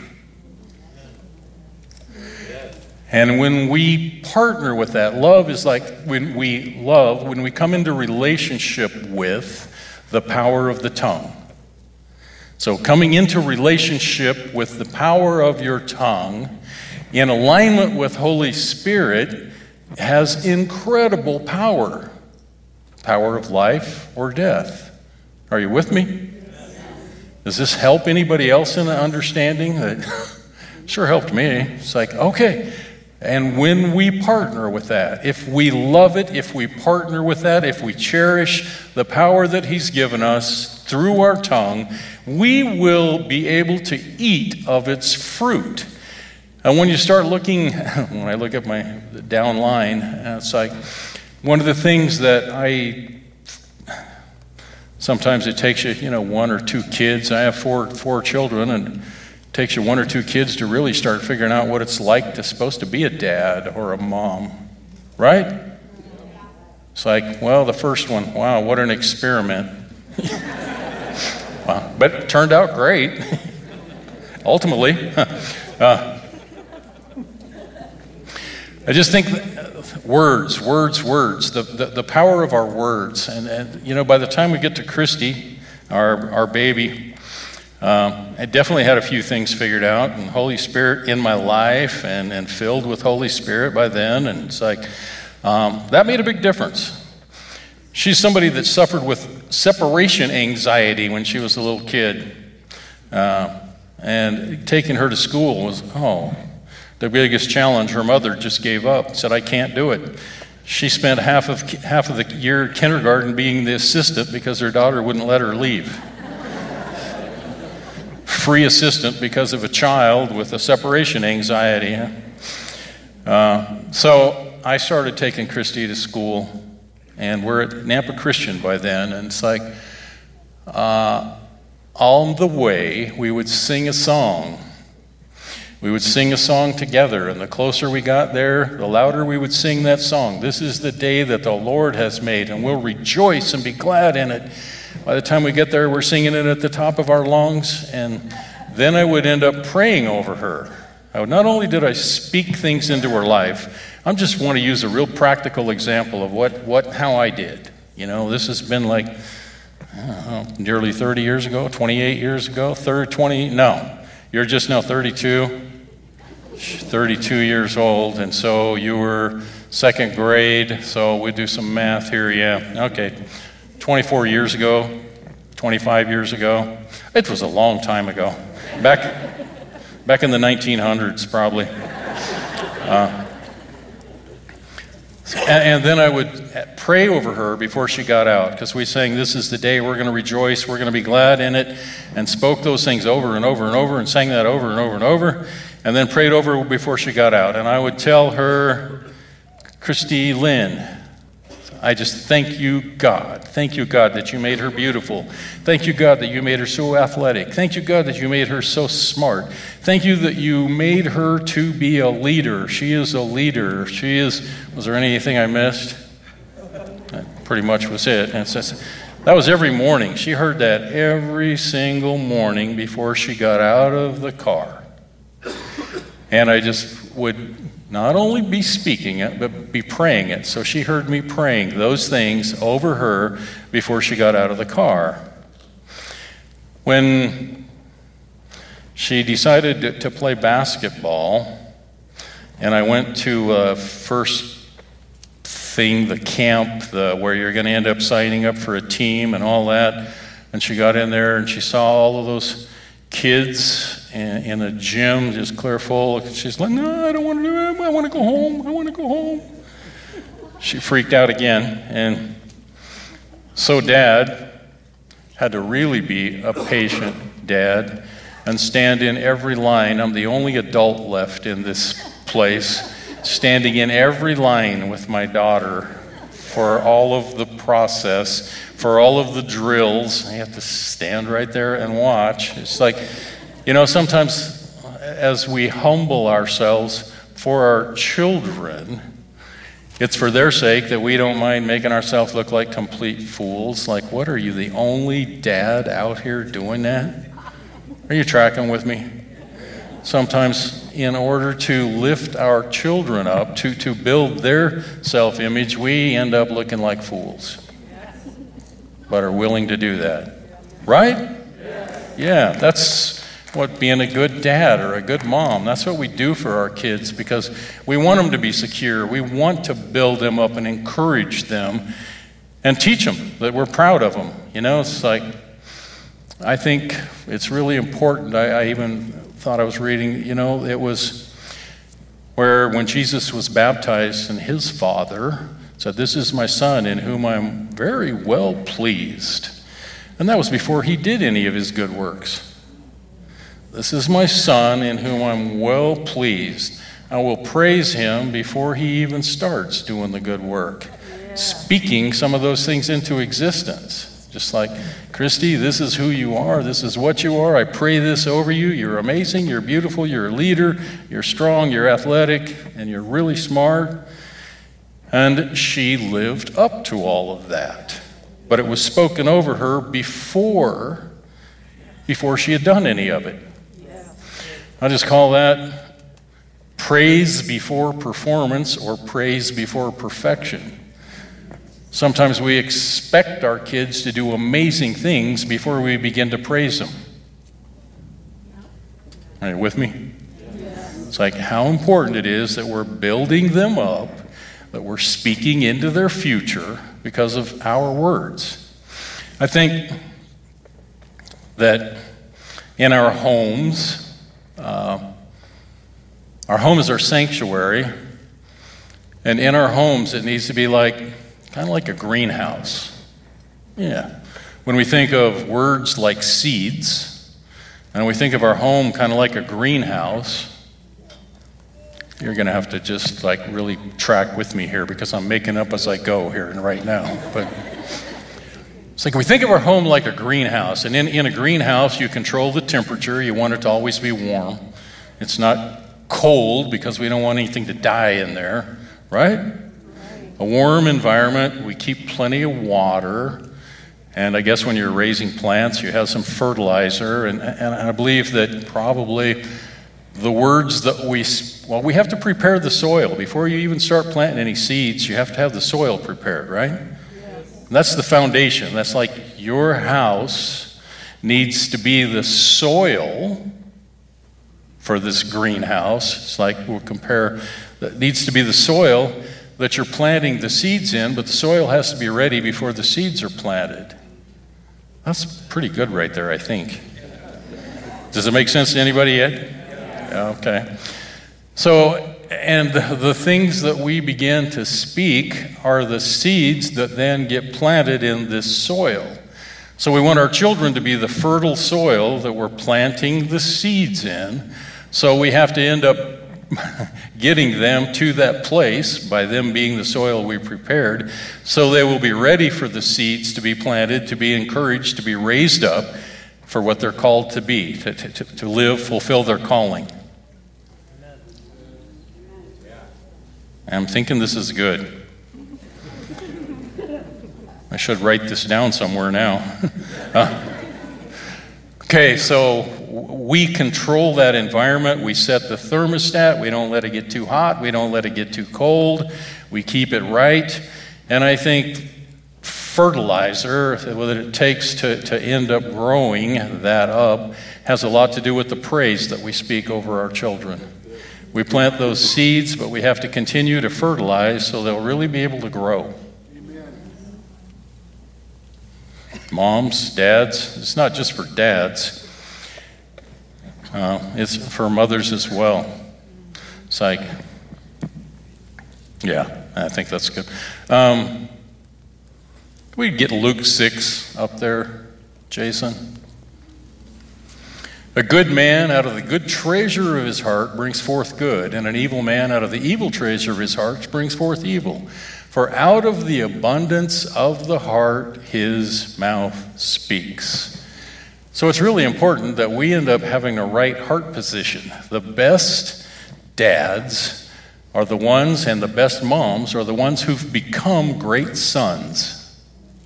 And when we partner with that, love is like when we love, when we come into relationship with the power of the tongue. So coming into relationship with the power of your tongue in alignment with Holy Spirit has incredible power. Power of life or death. Are you with me? Does this help anybody else in the understanding? That sure helped me. It's like, okay. And when we partner with that, if we love it, if we partner with that, if we cherish the power that He's given us through our tongue, we will be able to eat of its fruit. And when you start looking, when I look at my down line, it's like one of the things that I, sometimes it takes you, you know, one or two kids. I have four four children, and it takes you one or two kids to really start figuring out what it's like to supposed to be a dad or a mom, right? It's like, well, the first one, wow, what an experiment. Wow, but it turned out great, ultimately. uh, I just think words, words, words, the, the, the power of our words. And, and, you know, by the time we get to Christy, our, our baby, um, I definitely had a few things figured out, and Holy Spirit in my life and, and filled with Holy Spirit by then. And it's like, um, that made a big difference. She's somebody that suffered with separation anxiety when she was a little kid. Uh, and taking her to school was, oh, the biggest challenge. Her mother just gave up, said, I can't do it. She spent half of half of the year at kindergarten being the assistant because her daughter wouldn't let her leave. Free assistant because of a child with a separation anxiety. Uh, so I started taking Christy to school, and we're at Nampa Christian by then, and it's like, uh, on the way, we would sing a song. We would sing a song together, and the closer we got there, the louder we would sing that song. This is the day that the Lord has made, and we'll rejoice and be glad in it. By the time we get there, we're singing it at the top of our lungs, and then I would end up praying over her. I would, not only did I speak things into her life, I just want to use a real practical example of what, what how I did. You know, this has been like, I don't know, nearly thirty years ago, twenty-eight years ago, thirty, twenty, no. You're just now thirty-two, thirty-two years old, and so you were second grade, so we do some math here, yeah, okay. twenty-four years ago, twenty-five years ago. It was a long time ago. Back back in the nineteen hundreds, probably. Uh, and, and then I would pray over her before she got out, because we sang, this is the day we're going to rejoice, we're going to be glad in it, and spoke those things over and over and over, and sang that over and over and over, and then prayed over her before she got out. And I would tell her, Christy Lynn, I just thank you, God. Thank you, God, that you made her beautiful. Thank you, God, that you made her so athletic. Thank you, God, that you made her so smart. Thank you that you made her to be a leader. She is a leader. She is, was there anything I missed? That pretty much was it. And it says, that was every morning. She heard that every single morning before she got out of the car. And I just would not only be speaking it, but be praying it. So she heard me praying those things over her before she got out of the car. When she decided to, to play basketball, and I went to uh, first thing, the camp, the, where you're going to end up signing up for a team and all that, and she got in there and she saw all of those kids in, in a gym just clear full. She's like, no, I don't want to do it. I want to go home. I want to go home. She freaked out again. And so Dad had to really be a patient dad and stand in every line. I'm the only adult left in this place, standing in every line with my daughter for all of the process, for all of the drills. I have to stand right there and watch. It's like, you know, sometimes as we humble ourselves for our children, it's for their sake that we don't mind making ourselves look like complete fools. Like, what, are you the only dad out here doing that? Are you tracking with me? Sometimes in order to lift our children up, to, to build their self-image, we end up looking like fools. But are willing to do that. Right? Yeah, that's what being a good dad or a good mom, that's what we do for our kids, because we want them to be secure. We want to build them up and encourage them and teach them that we're proud of them. You know, it's like, I think it's really important. I, I even thought I was reading, you know, it was where when Jesus was baptized and his father said, this is my son in whom I'm very well pleased. And that was before he did any of his good works. This is my son in whom I'm well pleased. I will praise him before he even starts doing the good work. Yeah. Speaking some of those things into existence. Just like, Christy, this is who you are. This is what you are. I pray this over you. You're amazing. You're beautiful. You're a leader. You're strong. You're athletic. And you're really smart. And she lived up to all of that. But it was spoken over her before, before she had done any of it. I just call that praise before performance or praise before perfection. Sometimes we expect our kids to do amazing things before we begin to praise them. Are you with me? It's like how important it is that we're building them up, that we're speaking into their future because of our words. I think that in our homes, uh, our home is our sanctuary, and in our homes it needs to be like kind of like a greenhouse. Yeah. When we think of words like seeds, and we think of our home kind of like a greenhouse, you're going to have to just like really track with me here because I'm making up as I go here and right now. But it's like we think of our home like a greenhouse, and in, in a greenhouse you control the temperature. You want it to always be warm. It's not cold because we don't want anything to die in there, right? A warm environment, we keep plenty of water, and I guess when you're raising plants, you have some fertilizer, and, and I believe that probably the words that we, well, we have to prepare the soil. Before you even start planting any seeds, you have to have the soil prepared, right? Yes. That's the foundation. That's like your house needs to be the soil for this greenhouse. It's like we'll compare, that needs to be the soil that you're planting the seeds in, but the soil has to be ready before the seeds are planted. That's pretty good right there, I think. Does it make sense to anybody yet? Yeah, okay. So, and the things that we begin to speak are the seeds that then get planted in this soil. So we want our children to be the fertile soil that we're planting the seeds in. So we have to end up getting them to that place by them being the soil we prepared, so they will be ready for the seeds to be planted, to be encouraged, to be raised up for what they're called to be, to, to, to live, fulfill their calling. I'm thinking this is good. I should write this down somewhere now. uh, okay, so we control that environment. We set the thermostat. We don't let it get too hot. We don't let it get too cold. We keep it right. And I think fertilizer, what it takes to, to end up growing that up, has a lot to do with the praise that we speak over our children. We plant those seeds, but we have to continue to fertilize so they'll really be able to grow. Moms, dads, it's not just for dads. Uh, it's for mothers as well. It's like, yeah, I think that's good. Um, can we get Luke six up there, Jason? A good man out of the good treasure of his heart brings forth good, and an evil man out of the evil treasure of his heart brings forth evil. For out of the abundance of the heart, his mouth speaks. So it's really important that we end up having the right heart position. The best dads are the ones, and the best moms are the ones who've become great sons.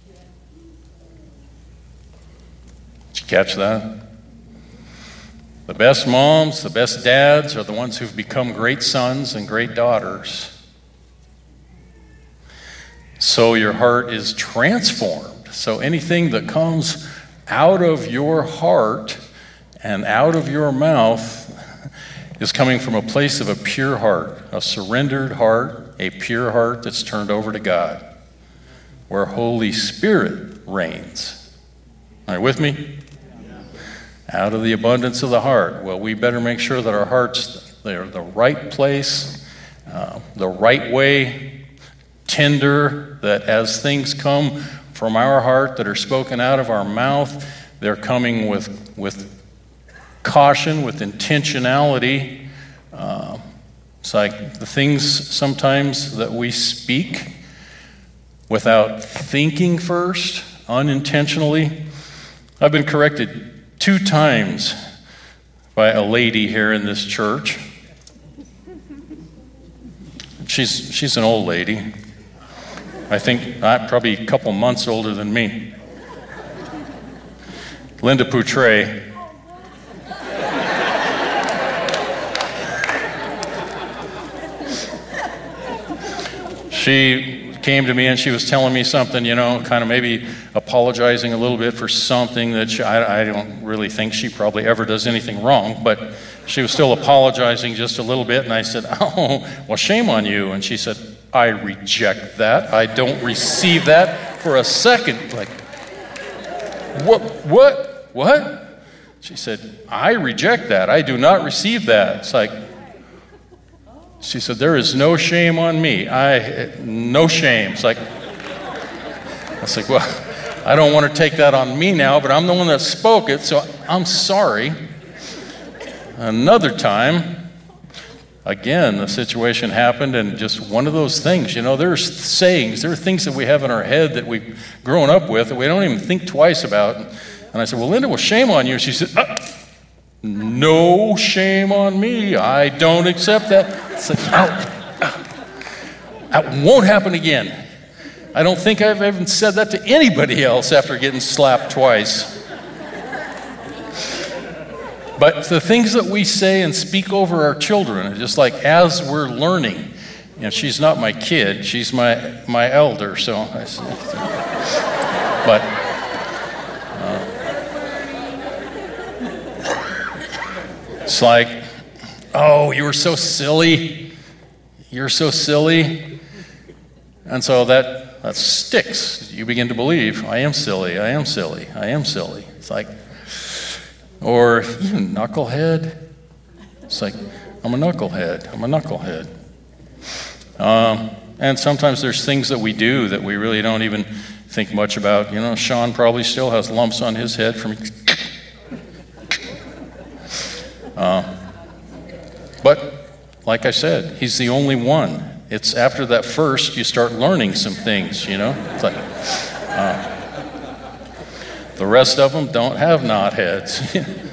Did you catch that? The best moms, the best dads are the ones who've become great sons and great daughters. So your heart is transformed. So anything that comes out of your heart and out of your mouth is coming from a place of a pure heart, a surrendered heart, a pure heart that's turned over to God, where Holy Spirit reigns. Are you with me? Out of the abundance of the heart. Well, we better make sure that our hearts, they're the right place, uh, the right way, tender, that as things come from our heart that are spoken out of our mouth, they're coming with, with caution, with intentionality. Uh, it's like the things sometimes that we speak without thinking first, unintentionally. I've been corrected two times by a lady here in this church. She's she's an old lady. I think uh, probably a couple months older than me. Linda Poutre. She came to me and she was telling me something, you know, kind of maybe apologizing a little bit for something that she, I, I don't really think she probably ever does anything wrong, but she was still apologizing just a little bit. And I said, oh, well, shame on you. And she said, I reject that. I don't receive that for a second. Like, what, what, what? She said, I reject that. I do not receive that. It's like, she said, there is no shame on me. I, no shame. It's like, I was like, well, I don't want to take that on me now, but I'm the one that spoke it, so I'm sorry. Another time, again, the situation happened, and just one of those things, you know, there's sayings, there are things that we have in our head that we've grown up with that we don't even think twice about. And I said, well, Linda, well, shame on you. She said, uh, no shame on me. I don't accept that. It's like, ow, ow. That won't happen again. I don't think I've ever said that to anybody else after getting slapped twice. But the things that we say and speak over our children, just like as we're learning, you know, she's not my kid, she's my my elder, so I say, but uh, it's like, oh, you were so silly, you're so silly, and so that that sticks. You begin to believe, I am silly, I am silly, I am silly. It's like, or even knucklehead. It's like, I'm a knucklehead. I'm a knucklehead. Um, and sometimes there's things that we do that we really don't even think much about. You know, Sean probably still has lumps on his head from. Uh, but like I said, he's the only one. It's after that first you start learning some things, you know? It's like, uh, the rest of them don't have knot heads.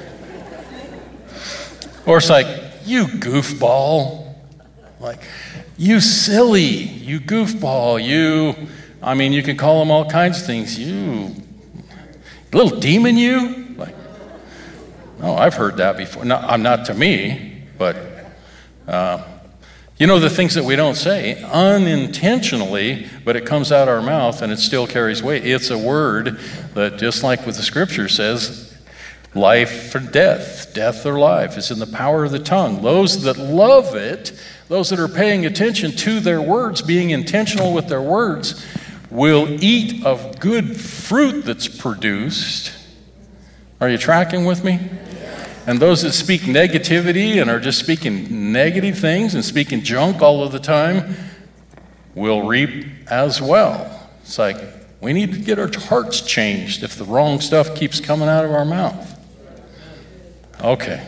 Or it's like, you goofball. Like, you silly, you goofball, you, I mean, you can call them all kinds of things. You, little demon, you? Like, oh, I've heard that before. No, I'm not to me, but, uh, you know, the things that we don't say unintentionally, but it comes out our mouth and it still carries weight. It's a word that, just like what the scripture says, life or death, death or life is in the power of the tongue. Those that love it, those that are paying attention to their words, being intentional with their words, will eat of good fruit that's produced. Are you tracking with me? And those that speak negativity and are just speaking negative things and speaking junk all of the time will reap as well. It's like, we need to get our hearts changed if the wrong stuff keeps coming out of our mouth. Okay.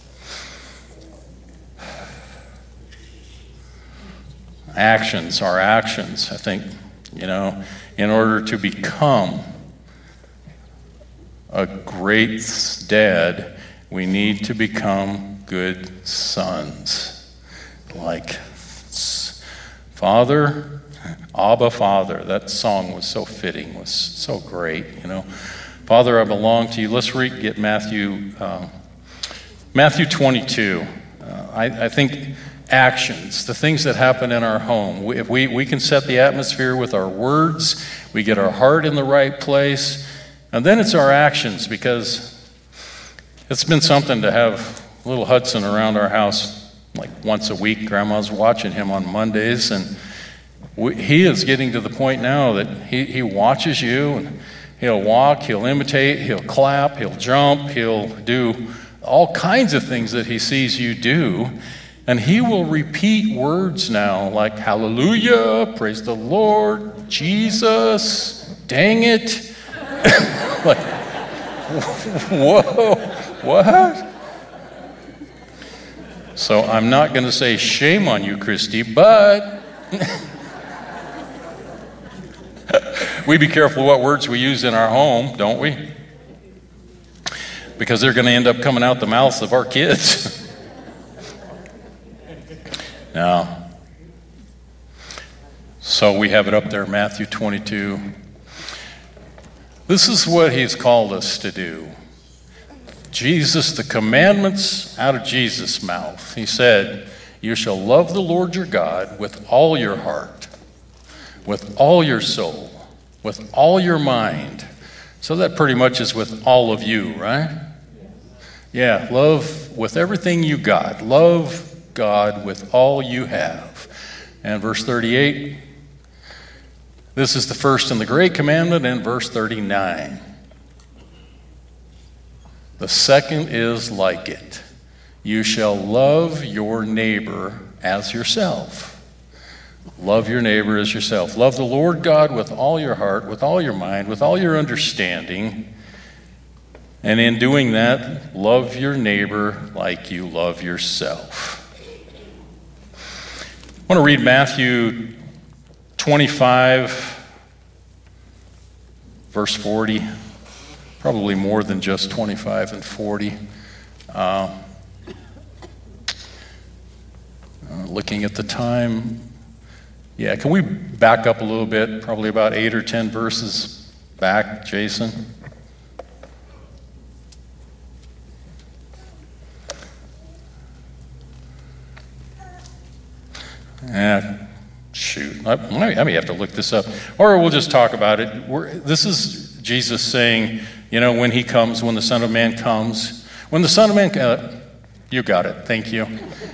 Actions are actions. I think, you know, in order to become a great dad, we need to become good sons. Like Father, Abba Father. That song was so fitting, was so great, you know. Father, I belong to you. Let's read, get Matthew, uh, Matthew twenty-two. Uh, I, I think actions, the things that happen in our home. We, if we, we can set the atmosphere with our words, we get our heart in the right place, and then it's our actions, because it's been something to have little Hudson around our house like once a week. Grandma's watching him on Mondays, and we, he is getting to the point now that he, he watches you, and he'll walk, he'll imitate, he'll clap, he'll jump, he'll do all kinds of things that he sees you do, and he will repeat words now like hallelujah, praise the Lord, Jesus, dang it. Like, whoa, what? So I'm not going to say shame on you, Christy, but we be careful what words we use in our home, don't we? Because they're going to end up coming out the mouths of our kids. Now, so we have it up there, Matthew twenty-two. This is what he's called us to do. Jesus, the commandments out of Jesus' mouth. He said, you shall love the Lord your God with all your heart, with all your soul, with all your mind. So that pretty much is with all of you, right? Yeah, love with everything you got. Love God with all you have. And verse thirty-eight, this is the first and the great commandment, in verse thirty-nine. The second is like it. You shall love your neighbor as yourself. Love your neighbor as yourself. Love the Lord God with all your heart, with all your mind, with all your understanding. And in doing that, love your neighbor like you love yourself. I want to read Matthew twenty-five, verse forty. Probably more than just twenty-five and forty. Uh, uh, looking at the time, yeah, can we back up a little bit? Probably about eight or ten verses back, Jason. Yeah, shoot. I, I may have to look this up. Or we'll just talk about it. We're, this is Jesus saying, you know, when he comes, when the Son of Man comes, when the Son of Man, uh, you got it, thank you.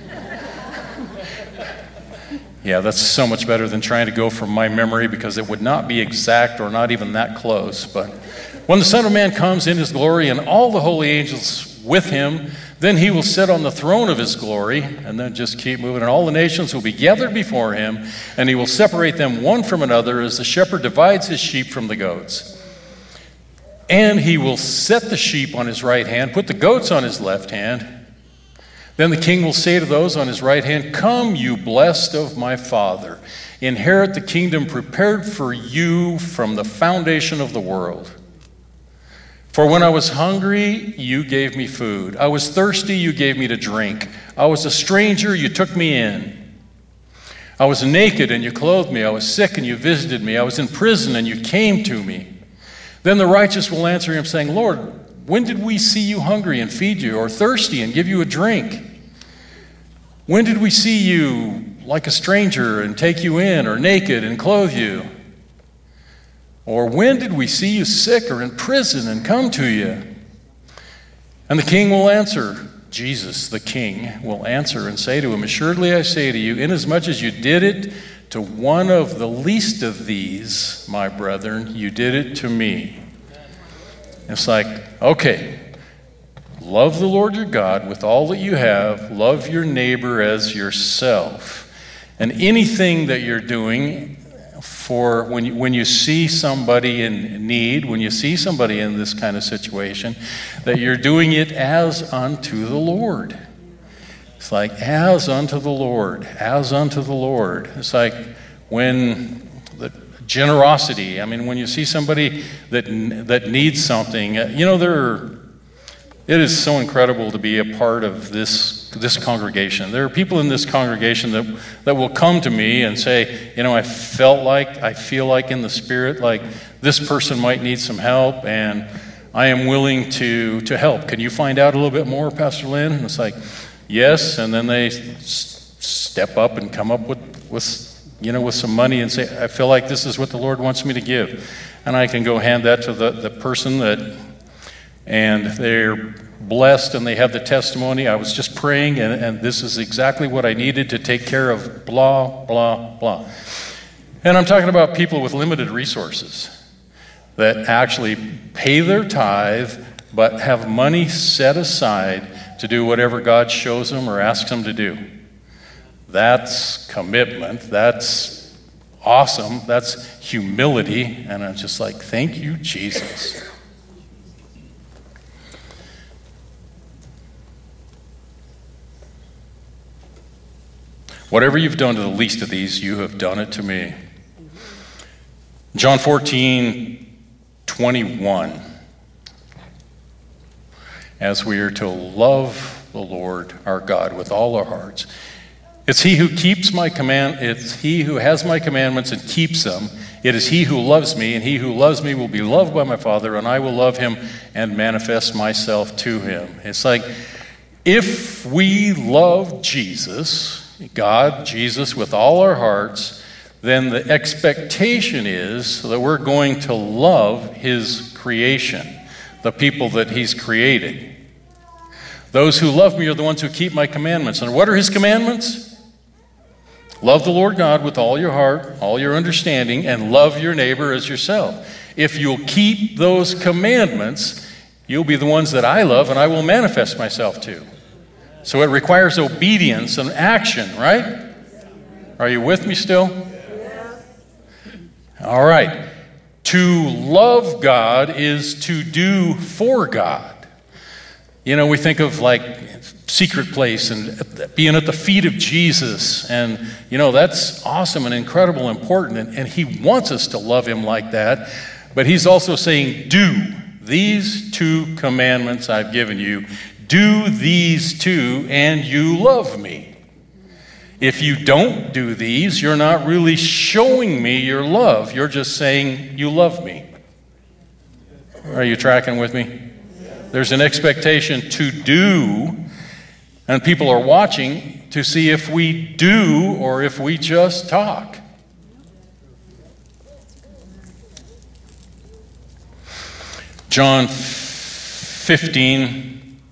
Yeah, that's so much better than trying to go from my memory, because it would not be exact or not even that close. But when the Son of Man comes in his glory and all the holy angels with him, then he will sit on the throne of his glory, and then just keep moving. And all the nations will be gathered before him, and he will separate them one from another as the shepherd divides his sheep from the goats. And he will set the sheep on his right hand, put the goats on his left hand. Then the king will say to those on his right hand, "Come, you blessed of my Father, inherit the kingdom prepared for you from the foundation of the world. For when I was hungry, you gave me food. I was thirsty, you gave me to drink. I was a stranger, you took me in. I was naked and you clothed me. I was sick and you visited me. I was in prison and you came to me." Then the righteous will answer him, saying, "Lord, when did we see you hungry and feed you, or thirsty and give you a drink? When did we see you like a stranger and take you in, or naked and clothe you? Or when did we see you sick or in prison and come to you?" And the king will answer, Jesus, the king, will answer and say to him, "Assuredly I say to you, inasmuch as you did it to one of the least of these, my brethren, you did it to me." It's like, okay, love the Lord your God with all that you have, love your neighbor as yourself. And anything that you're doing for when you, when you see somebody in need, when you see somebody in this kind of situation, that you're doing it as unto the Lord. It's like, as unto the Lord, as unto the Lord. It's like when the generosity, I mean, when you see somebody that that needs something, you know, there, it is so incredible to be a part of this this congregation. There are people in this congregation that, that will come to me and say, you know, I felt like, I feel like in the Spirit, like this person might need some help, and I am willing to, to help. Can you find out a little bit more, Pastor Lynn? And it's like, yes, and then they s- step up and come up with, with, you know, with some money and say, I feel like this is what the Lord wants me to give. And I can go hand that to the, the person that, and they're blessed and they have the testimony. I was just praying, and, and this is exactly what I needed to take care of blah, blah, blah. And I'm talking about people with limited resources that actually pay their tithe but have money set aside to do whatever God shows them or asks them to do. That's commitment. That's awesome. That's humility. And I'm just like, thank you, Jesus. Whatever you've done to the least of these, you have done it to me. John fourteen twenty-one. As we are to love the Lord our God with all our hearts. It's he who keeps my command, it's he who has my commandments and keeps them. It is he who loves me, and he who loves me will be loved by my Father, and I will love him and manifest myself to him. It's like, if we love Jesus, God, Jesus, with all our hearts, then the expectation is that we're going to love his creation, the people that he's created. Those who love me are the ones who keep my commandments. And what are his commandments? Love the Lord God with all your heart, all your understanding, and love your neighbor as yourself. If you'll keep those commandments, you'll be the ones that I love and I will manifest myself to. So it requires obedience and action, right? Are you with me still? All right. To love God is to do for God. You know, we think of like secret place and being at the feet of Jesus. And, you know, that's awesome and incredible and important. And, and he wants us to love him like that. But he's also saying, do these two commandments I've given you. Do these two, and you love me. If you don't do these, you're not really showing me your love. You're just saying you love me. Are you tracking with me? There's an expectation to do, and people are watching to see if we do or if we just talk. John fifteen.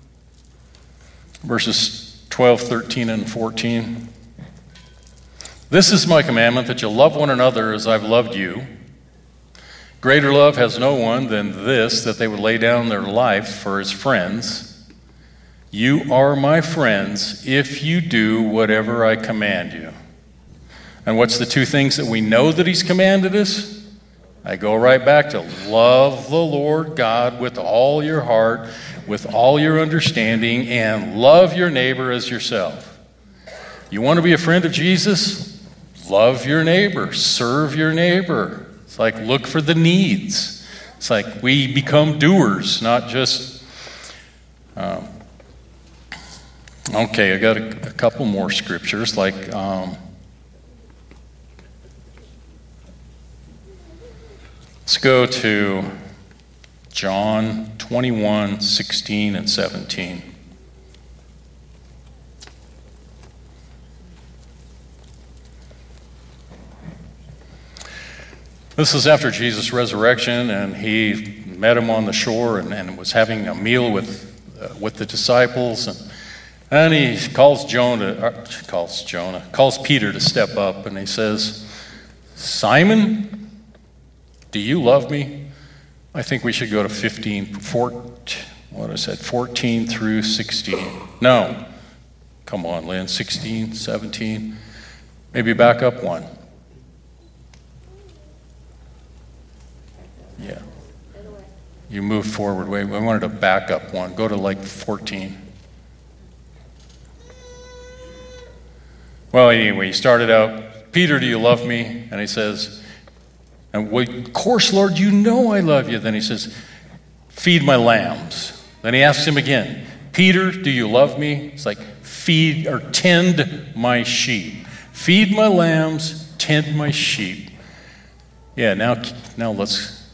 Verses twelve, thirteen, and fourteen. This is my commandment, that you love one another as I've loved you. Greater love has no one than this, that they would lay down their life for his friends. You are my friends if you do whatever I command you. And what's the two things that we know that he's commanded us? I go right back to love the Lord God with all your heart, with all your understanding and love your neighbor as yourself. You want to be a friend of Jesus? Love your neighbor, serve your neighbor. It's like look for the needs. It's like we become doers, not just... Um, okay, I got a, a couple more scriptures, like... Um, let's go to John twenty-one, sixteen and seventeen. This is after Jesus' resurrection, and he met him on the shore and, and was having a meal with uh, with the disciples, and and he calls Jonah, uh, calls Jonah, calls Peter to step up, and he says, "Simon, do you love me?" I think we should go to fifteen, fourteen, what I said, fourteen through sixteen. No, come on, Lynn, sixteen, seventeen, maybe back up one. Yeah. You moved forward. Wait, I wanted to back up one. Go to like fourteen. Well, anyway, he started out, "Peter, do you love me?" And he says, and we, "Of course, Lord, you know I love you." Then he says, "Feed my lambs." Then he asks him again, "Peter, do you love me?" It's like, "Feed or tend my sheep." Feed my lambs, tend my sheep. Yeah, now, now let's.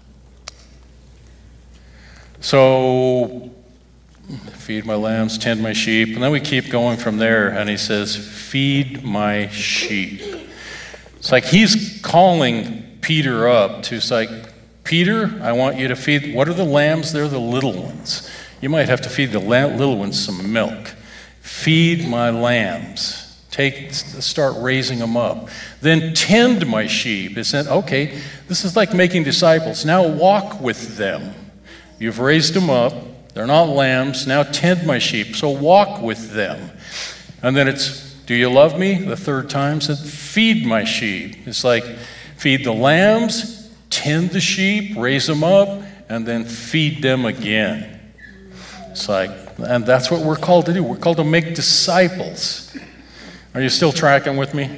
So, feed my lambs, tend my sheep. And then we keep going from there. And he says, "Feed my sheep." It's like he's calling Peter up to say, "Peter, I want you to feed," what are the lambs? They're the little ones. You might have to feed the little ones some milk. Feed my lambs. Take, start raising them up. Then tend my sheep. It said, okay, this is like making disciples. Now walk with them. You've raised them up. They're not lambs. Now tend my sheep. So walk with them. And then it's, "Do you love me?" The third time said, "Feed my sheep." It's like, feed the lambs, tend the sheep, raise them up, and then feed them again. It's like, and that's what we're called to do. We're called to make disciples. Are you still tracking with me?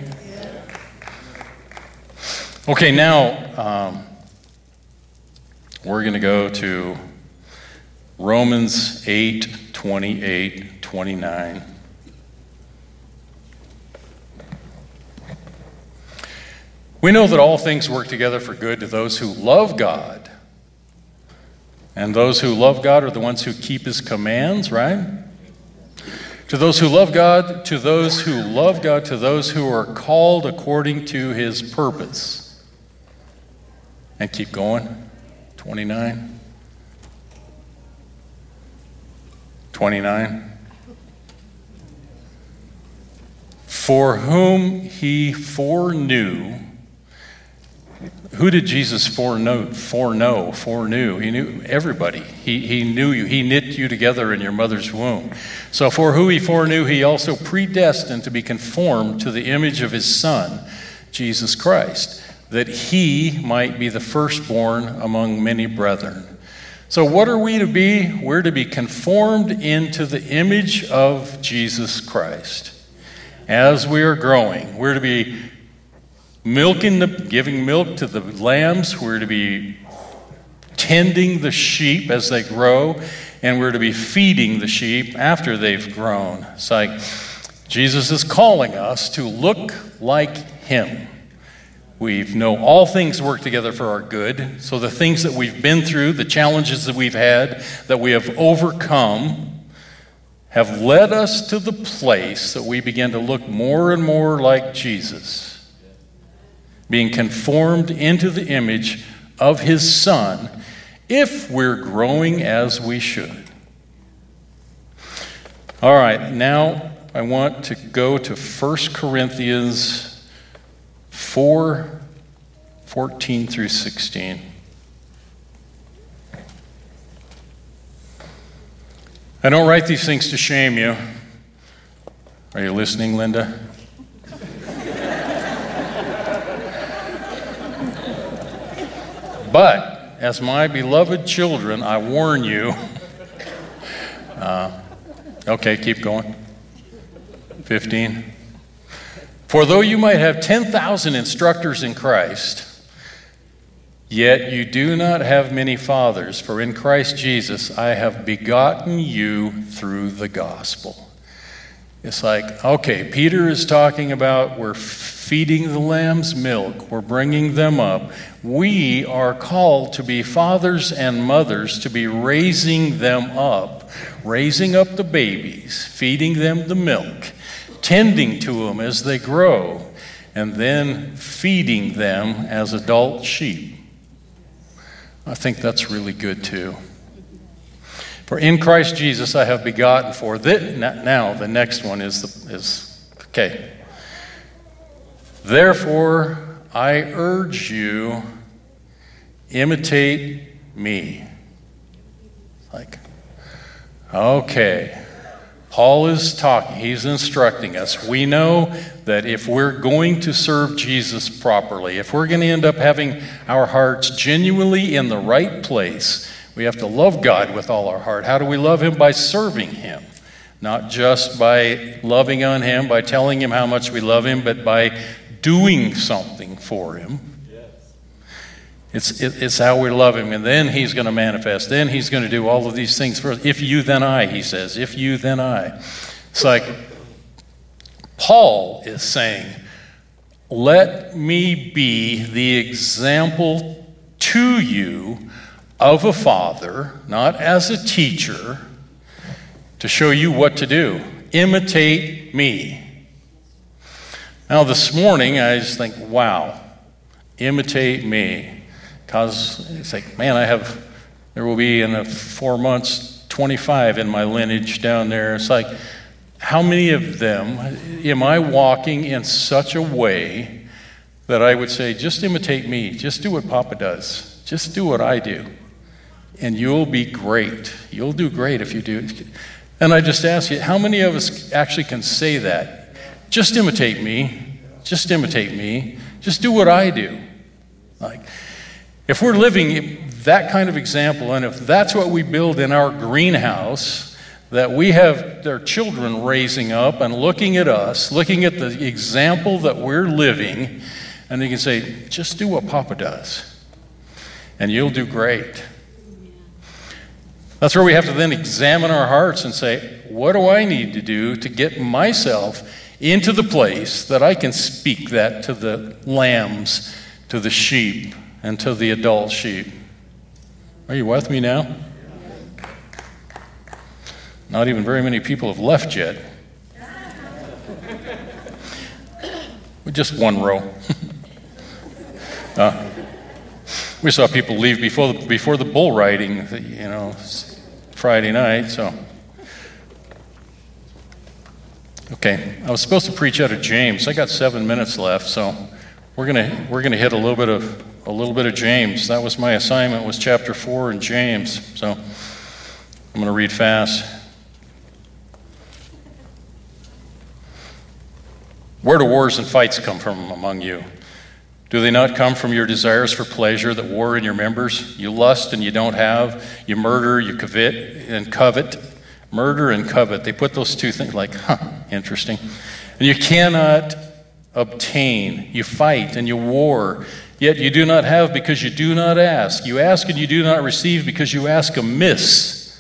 Okay, now um, we're going to go to Romans eight, twenty-eight, twenty-nine. We know that all things work together for good to those who love God. And those who love God are the ones who keep his commands, right? To those who love God, to those who love God, to those who are called according to his purpose. And keep going. twenty-nine. twenty-nine. For whom he foreknew. Who did Jesus foreknow? Foreknow, foreknew. He knew everybody. He, he knew you. He knit you together in your mother's womb. So for who he foreknew, he also predestined to be conformed to the image of his Son, Jesus Christ, that he might be the firstborn among many brethren. So what are we to be? We're to be conformed into the image of Jesus Christ. As we are growing, we're to be milking the, giving milk to the lambs. We're to be tending the sheep as they grow, and we're to be feeding the sheep after they've grown. It's like Jesus is calling us to look like him. We know all things work together for our good. So the things that we've been through, the challenges that we've had, that we have overcome, have led us to the place that we begin to look more and more like Jesus, being conformed into the image of his Son, if we're growing as we should. All right, now I want to go to First Corinthians four, fourteen through sixteen. I don't write these things to shame you. Are you listening, Linda? But, as my beloved children, I warn you Uh, okay, keep going. fifteen. For though you might have ten thousand instructors in Christ, yet you do not have many fathers, for in Christ Jesus I have begotten you through the gospel. It's like, okay, Peter is talking about we're feeding the lamb's milk, we're bringing them up. We are called to be fathers and mothers, to be raising them up, raising up the babies, feeding them the milk, tending to them as they grow, and then feeding them as adult sheep. I think that's really good too. For in Christ Jesus I have begotten for this. Now the next one is, the, is okay. Therefore I urge you, imitate me. Like, okay. Paul is talking, he's instructing us. We know that if we're going to serve Jesus properly, if we're going to end up having our hearts genuinely in the right place, we have to love God with all our heart. How do we love him? By serving him. Not just by loving on him, by telling him how much we love him, but by doing something for him. It's, it, it's how we love him, and then he's going to manifest. Then he's going to do all of these things for us. If you, then I, he says. If you, then I. It's like Paul is saying, let me be the example to you of a father, not as a teacher, to show you what to do. Imitate me. Now this morning I just think, wow, imitate me. Because it's like, man, I have, there will be in the four months, twenty-five in my lineage down there. It's like, how many of them am I walking in such a way that I would say, just imitate me, just do what Papa does, just do what I do, and you'll be great. You'll do great if you do. And I just ask you, how many of us actually can say that? Just imitate me, just imitate me, just do what I do. Like, if we're living that kind of example, and if that's what we build in our greenhouse, that we have their children raising up and looking at us, looking at the example that we're living, and they can say, just do what Papa does, and you'll do great. That's where we have to then examine our hearts and say, what do I need to do to get myself into the place that I can speak that to the lambs, to the sheep, and to the adult sheep? Are you with me now? Not even very many people have left yet. With just one row. uh, we saw people leave before the, before the bull riding, you know, Friday night, so. Okay, I was supposed to preach out of James. I got seven minutes left, so we're gonna we're gonna hit a little bit of a little bit of James. That was my assignment, was chapter four in James. So I'm going to read fast. Where do wars and fights come from among you? Do they not come from your desires for pleasure that war in your members? You lust and you don't have. You murder, you covet and covet. Murder and covet. They put those two things like, huh, interesting. And you cannot obtain. You fight and you war. Yet you do not have because you do not ask. You ask and you do not receive because you ask amiss.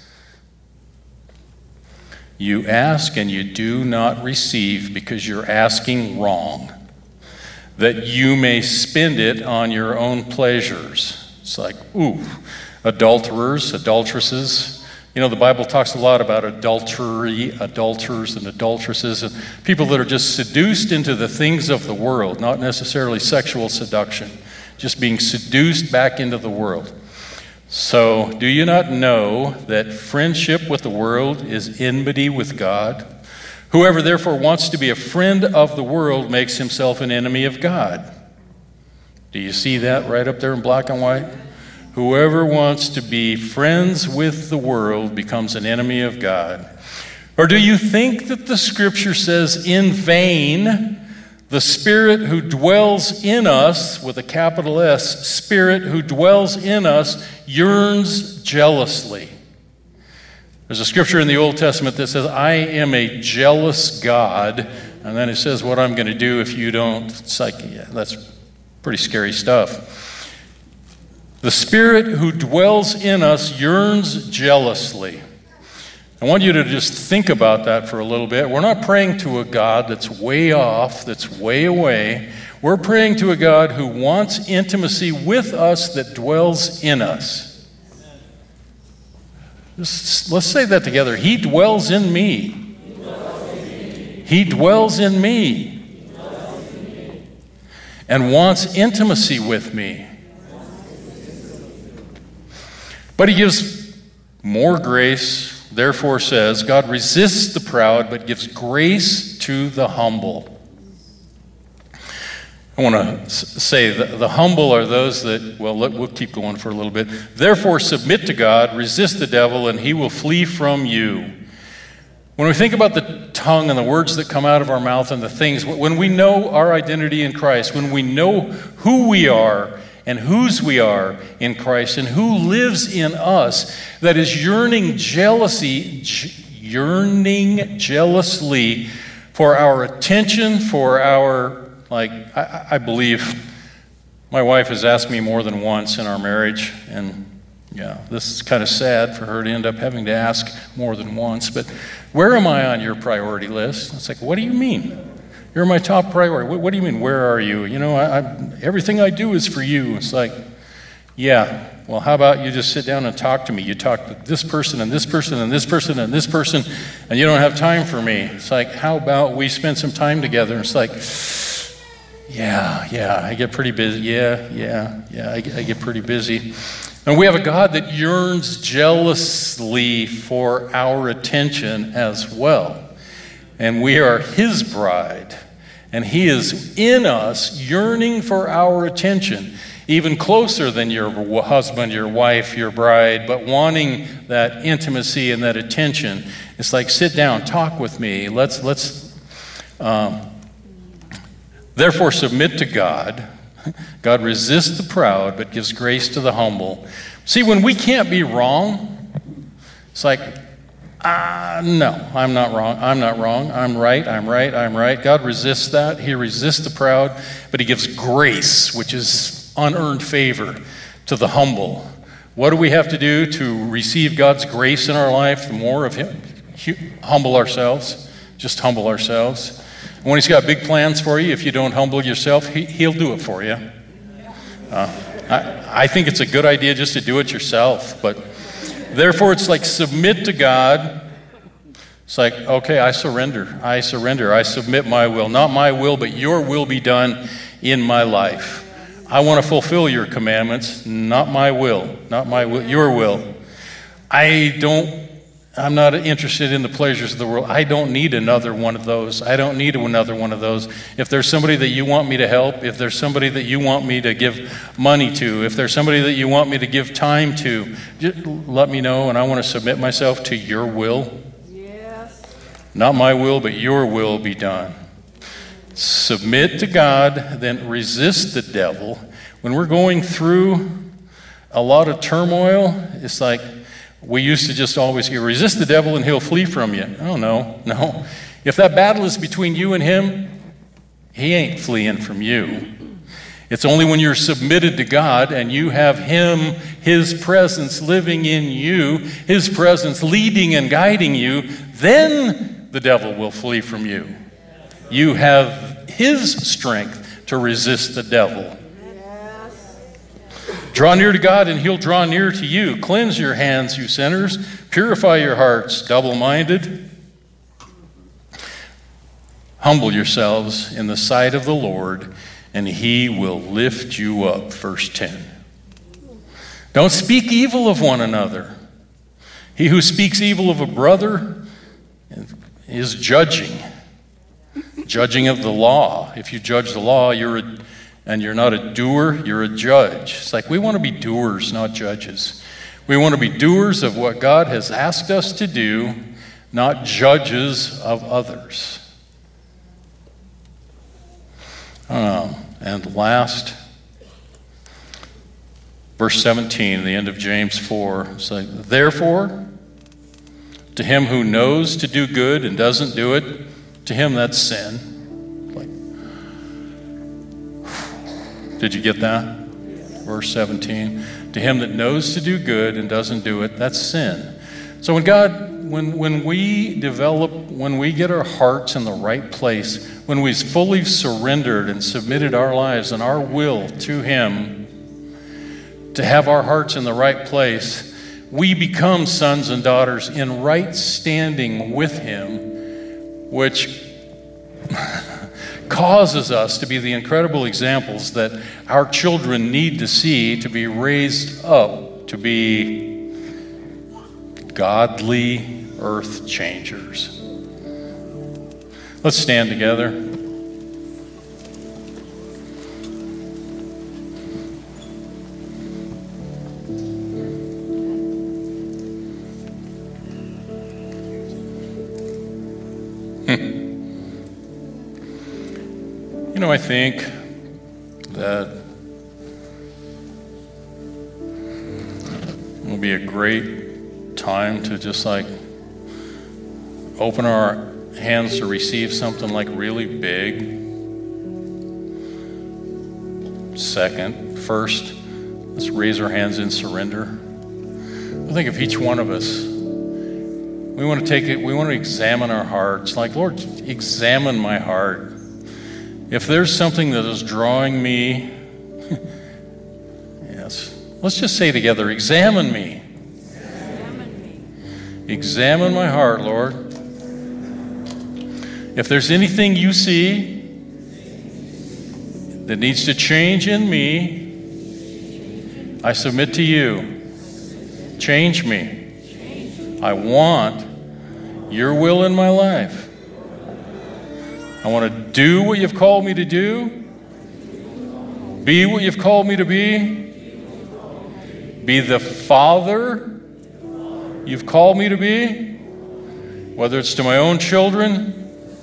You ask and you do not receive because you're asking wrong, that you may spend it on your own pleasures. It's like, ooh, adulterers, adulteresses. You know, the Bible talks a lot about adultery, adulterers and adulteresses, and people that are just seduced into the things of the world, not necessarily sexual seduction, just being seduced back into the world. So, do you not know that friendship with the world is enmity with God? Whoever therefore wants to be a friend of the world makes himself an enemy of God. Do you see that right up there in black and white? Whoever wants to be friends with the world becomes an enemy of God. Or do you think that the scripture says, in vain, the Spirit who dwells in us, with a capital S, Spirit who dwells in us, yearns jealously? There's a scripture in the Old Testament that says, I am a jealous God. And then it says what I'm going to do if you don't. It's like, yeah, that's pretty scary stuff. The Spirit who dwells in us yearns jealously. I want you to just think about that for a little bit. We're not praying to a God that's way off, that's way away. We're praying to a God who wants intimacy with us, that dwells in us. Just, let's say that together. He dwells in me. He dwells in me. And wants intimacy with me. But he gives more grace, therefore says, God resists the proud, but gives grace to the humble. I want to say that the humble are those that, well, let, we'll keep going for a little bit. Therefore, submit to God, resist the devil, and he will flee from you. When we think about the tongue and the words that come out of our mouth and the things, when we know our identity in Christ, when we know who we are and whose we are in Christ and who lives in us, that is yearning jealousy, yearning jealously for our attention, for our, like, I, I believe my wife has asked me more than once in our marriage, and yeah, this is kind of sad for her to end up having to ask more than once, but where am I on your priority list? It's like, what do you mean? You're my top priority. What, what do you mean, where are you? You know, I, I, everything I do is for you. It's like, yeah, well, how about you just sit down and talk to me? You talk to this person and this person and this person and this person, and you don't have time for me. It's like, how about we spend some time together? It's like, yeah, yeah, I get pretty busy. Yeah, yeah, yeah, I, I get pretty busy. And we have a God that yearns jealously for our attention as well. And we are his bride. And he is in us, yearning for our attention, even closer than your husband, your wife, your bride, but wanting that intimacy and that attention. It's like, sit down, talk with me. Let's, let's, um, therefore submit to God. God resists the proud, but gives grace to the humble. See, when we can't be wrong, it's like, ah, no, I'm not wrong. I'm not wrong. I'm right. I'm right. I'm right. God resists that. He resists the proud, but he gives grace, which is unearned favor, to the humble. What do we have to do to receive God's grace in our life? The more of him, humble ourselves. Just humble ourselves. When he's got big plans for you, if you don't humble yourself, he, he'll do it for you. Uh, I, I think it's a good idea just to do it yourself. But therefore, it's like submit to God. It's like, okay, I surrender. I surrender. I submit my will. Not my will, but your will be done in my life. I want to fulfill your commandments. Not my will. Not my will. Your will. I don't I'm not interested in the pleasures of the world. I don't need another one of those. I don't need another one of those. If there's somebody that you want me to help, if there's somebody that you want me to give money to, if there's somebody that you want me to give time to, just let me know, and I want to submit myself to your will. Yes. Not my will, but your will be done. Submit to God, then resist the devil. When we're going through a lot of turmoil, it's like, we used to just always hear, resist the devil and he'll flee from you. Oh, no, no. If that battle is between you and him, he ain't fleeing from you. It's only when you're submitted to God and you have him, his presence living in you, his presence leading and guiding you, then the devil will flee from you. You have his strength to resist the devil. Draw near to God and he'll draw near to you. Cleanse your hands, you sinners. Purify your hearts, double-minded. Humble yourselves in the sight of the Lord, and he will lift you up. Verse ten. Don't speak evil of one another. He who speaks evil of a brother is judging. Judging of the law. If you judge the law, you're a and you're not a doer, you're a judge. It's like we want to be doers, not judges. We want to be doers of what God has asked us to do, not judges of others. Um, and last, verse seventeen, the end of James four. It's like, therefore, To him who knows to do good and doesn't do it, to him that's sin. Like, did you get that? Verse seventeen. To him that knows to do good and doesn't do it, that's sin. So when God, when, when we develop, when we get our hearts in the right place, when we've fully surrendered and submitted our lives and our will to him, to have our hearts in the right place, we become sons and daughters in right standing with him, which causes us to be the incredible examples that our children need to see to be raised up to be godly earth changers. Let's stand together. You know, I think that it will be a great time to just like open our hands to receive something like really big. Second, first, let's raise our hands in surrender. I think if each one of us, we want to take it, we want to examine our hearts. Like, Lord, examine my heart. If there's something that is drawing me, yes, let's just say together, examine me. Examine me. Examine my heart, Lord. If there's anything you see that needs to change in me, I submit to you. Change me. I want your will in my life. I want to do what you've called me to do, be what you've called me to be, be the father you've called me to be, whether it's to my own children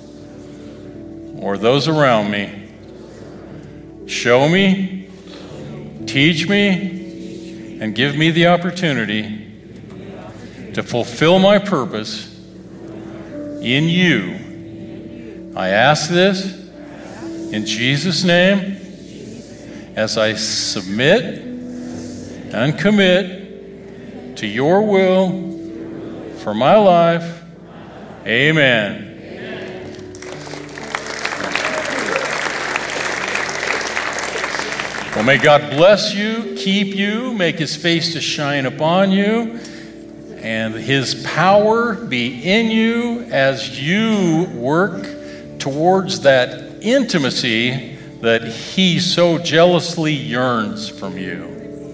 or those around me. Show me, teach me, and give me the opportunity to fulfill my purpose in you. I ask this in Jesus' name as I submit and commit to your will for my life. Amen. Well, may God bless you, keep you, make his face to shine upon you, and his power be in you as you work towards that intimacy that he so jealously yearns from you.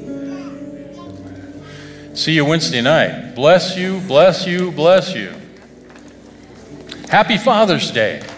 See you Wednesday night. Bless you, bless you, bless you. Happy Father's Day.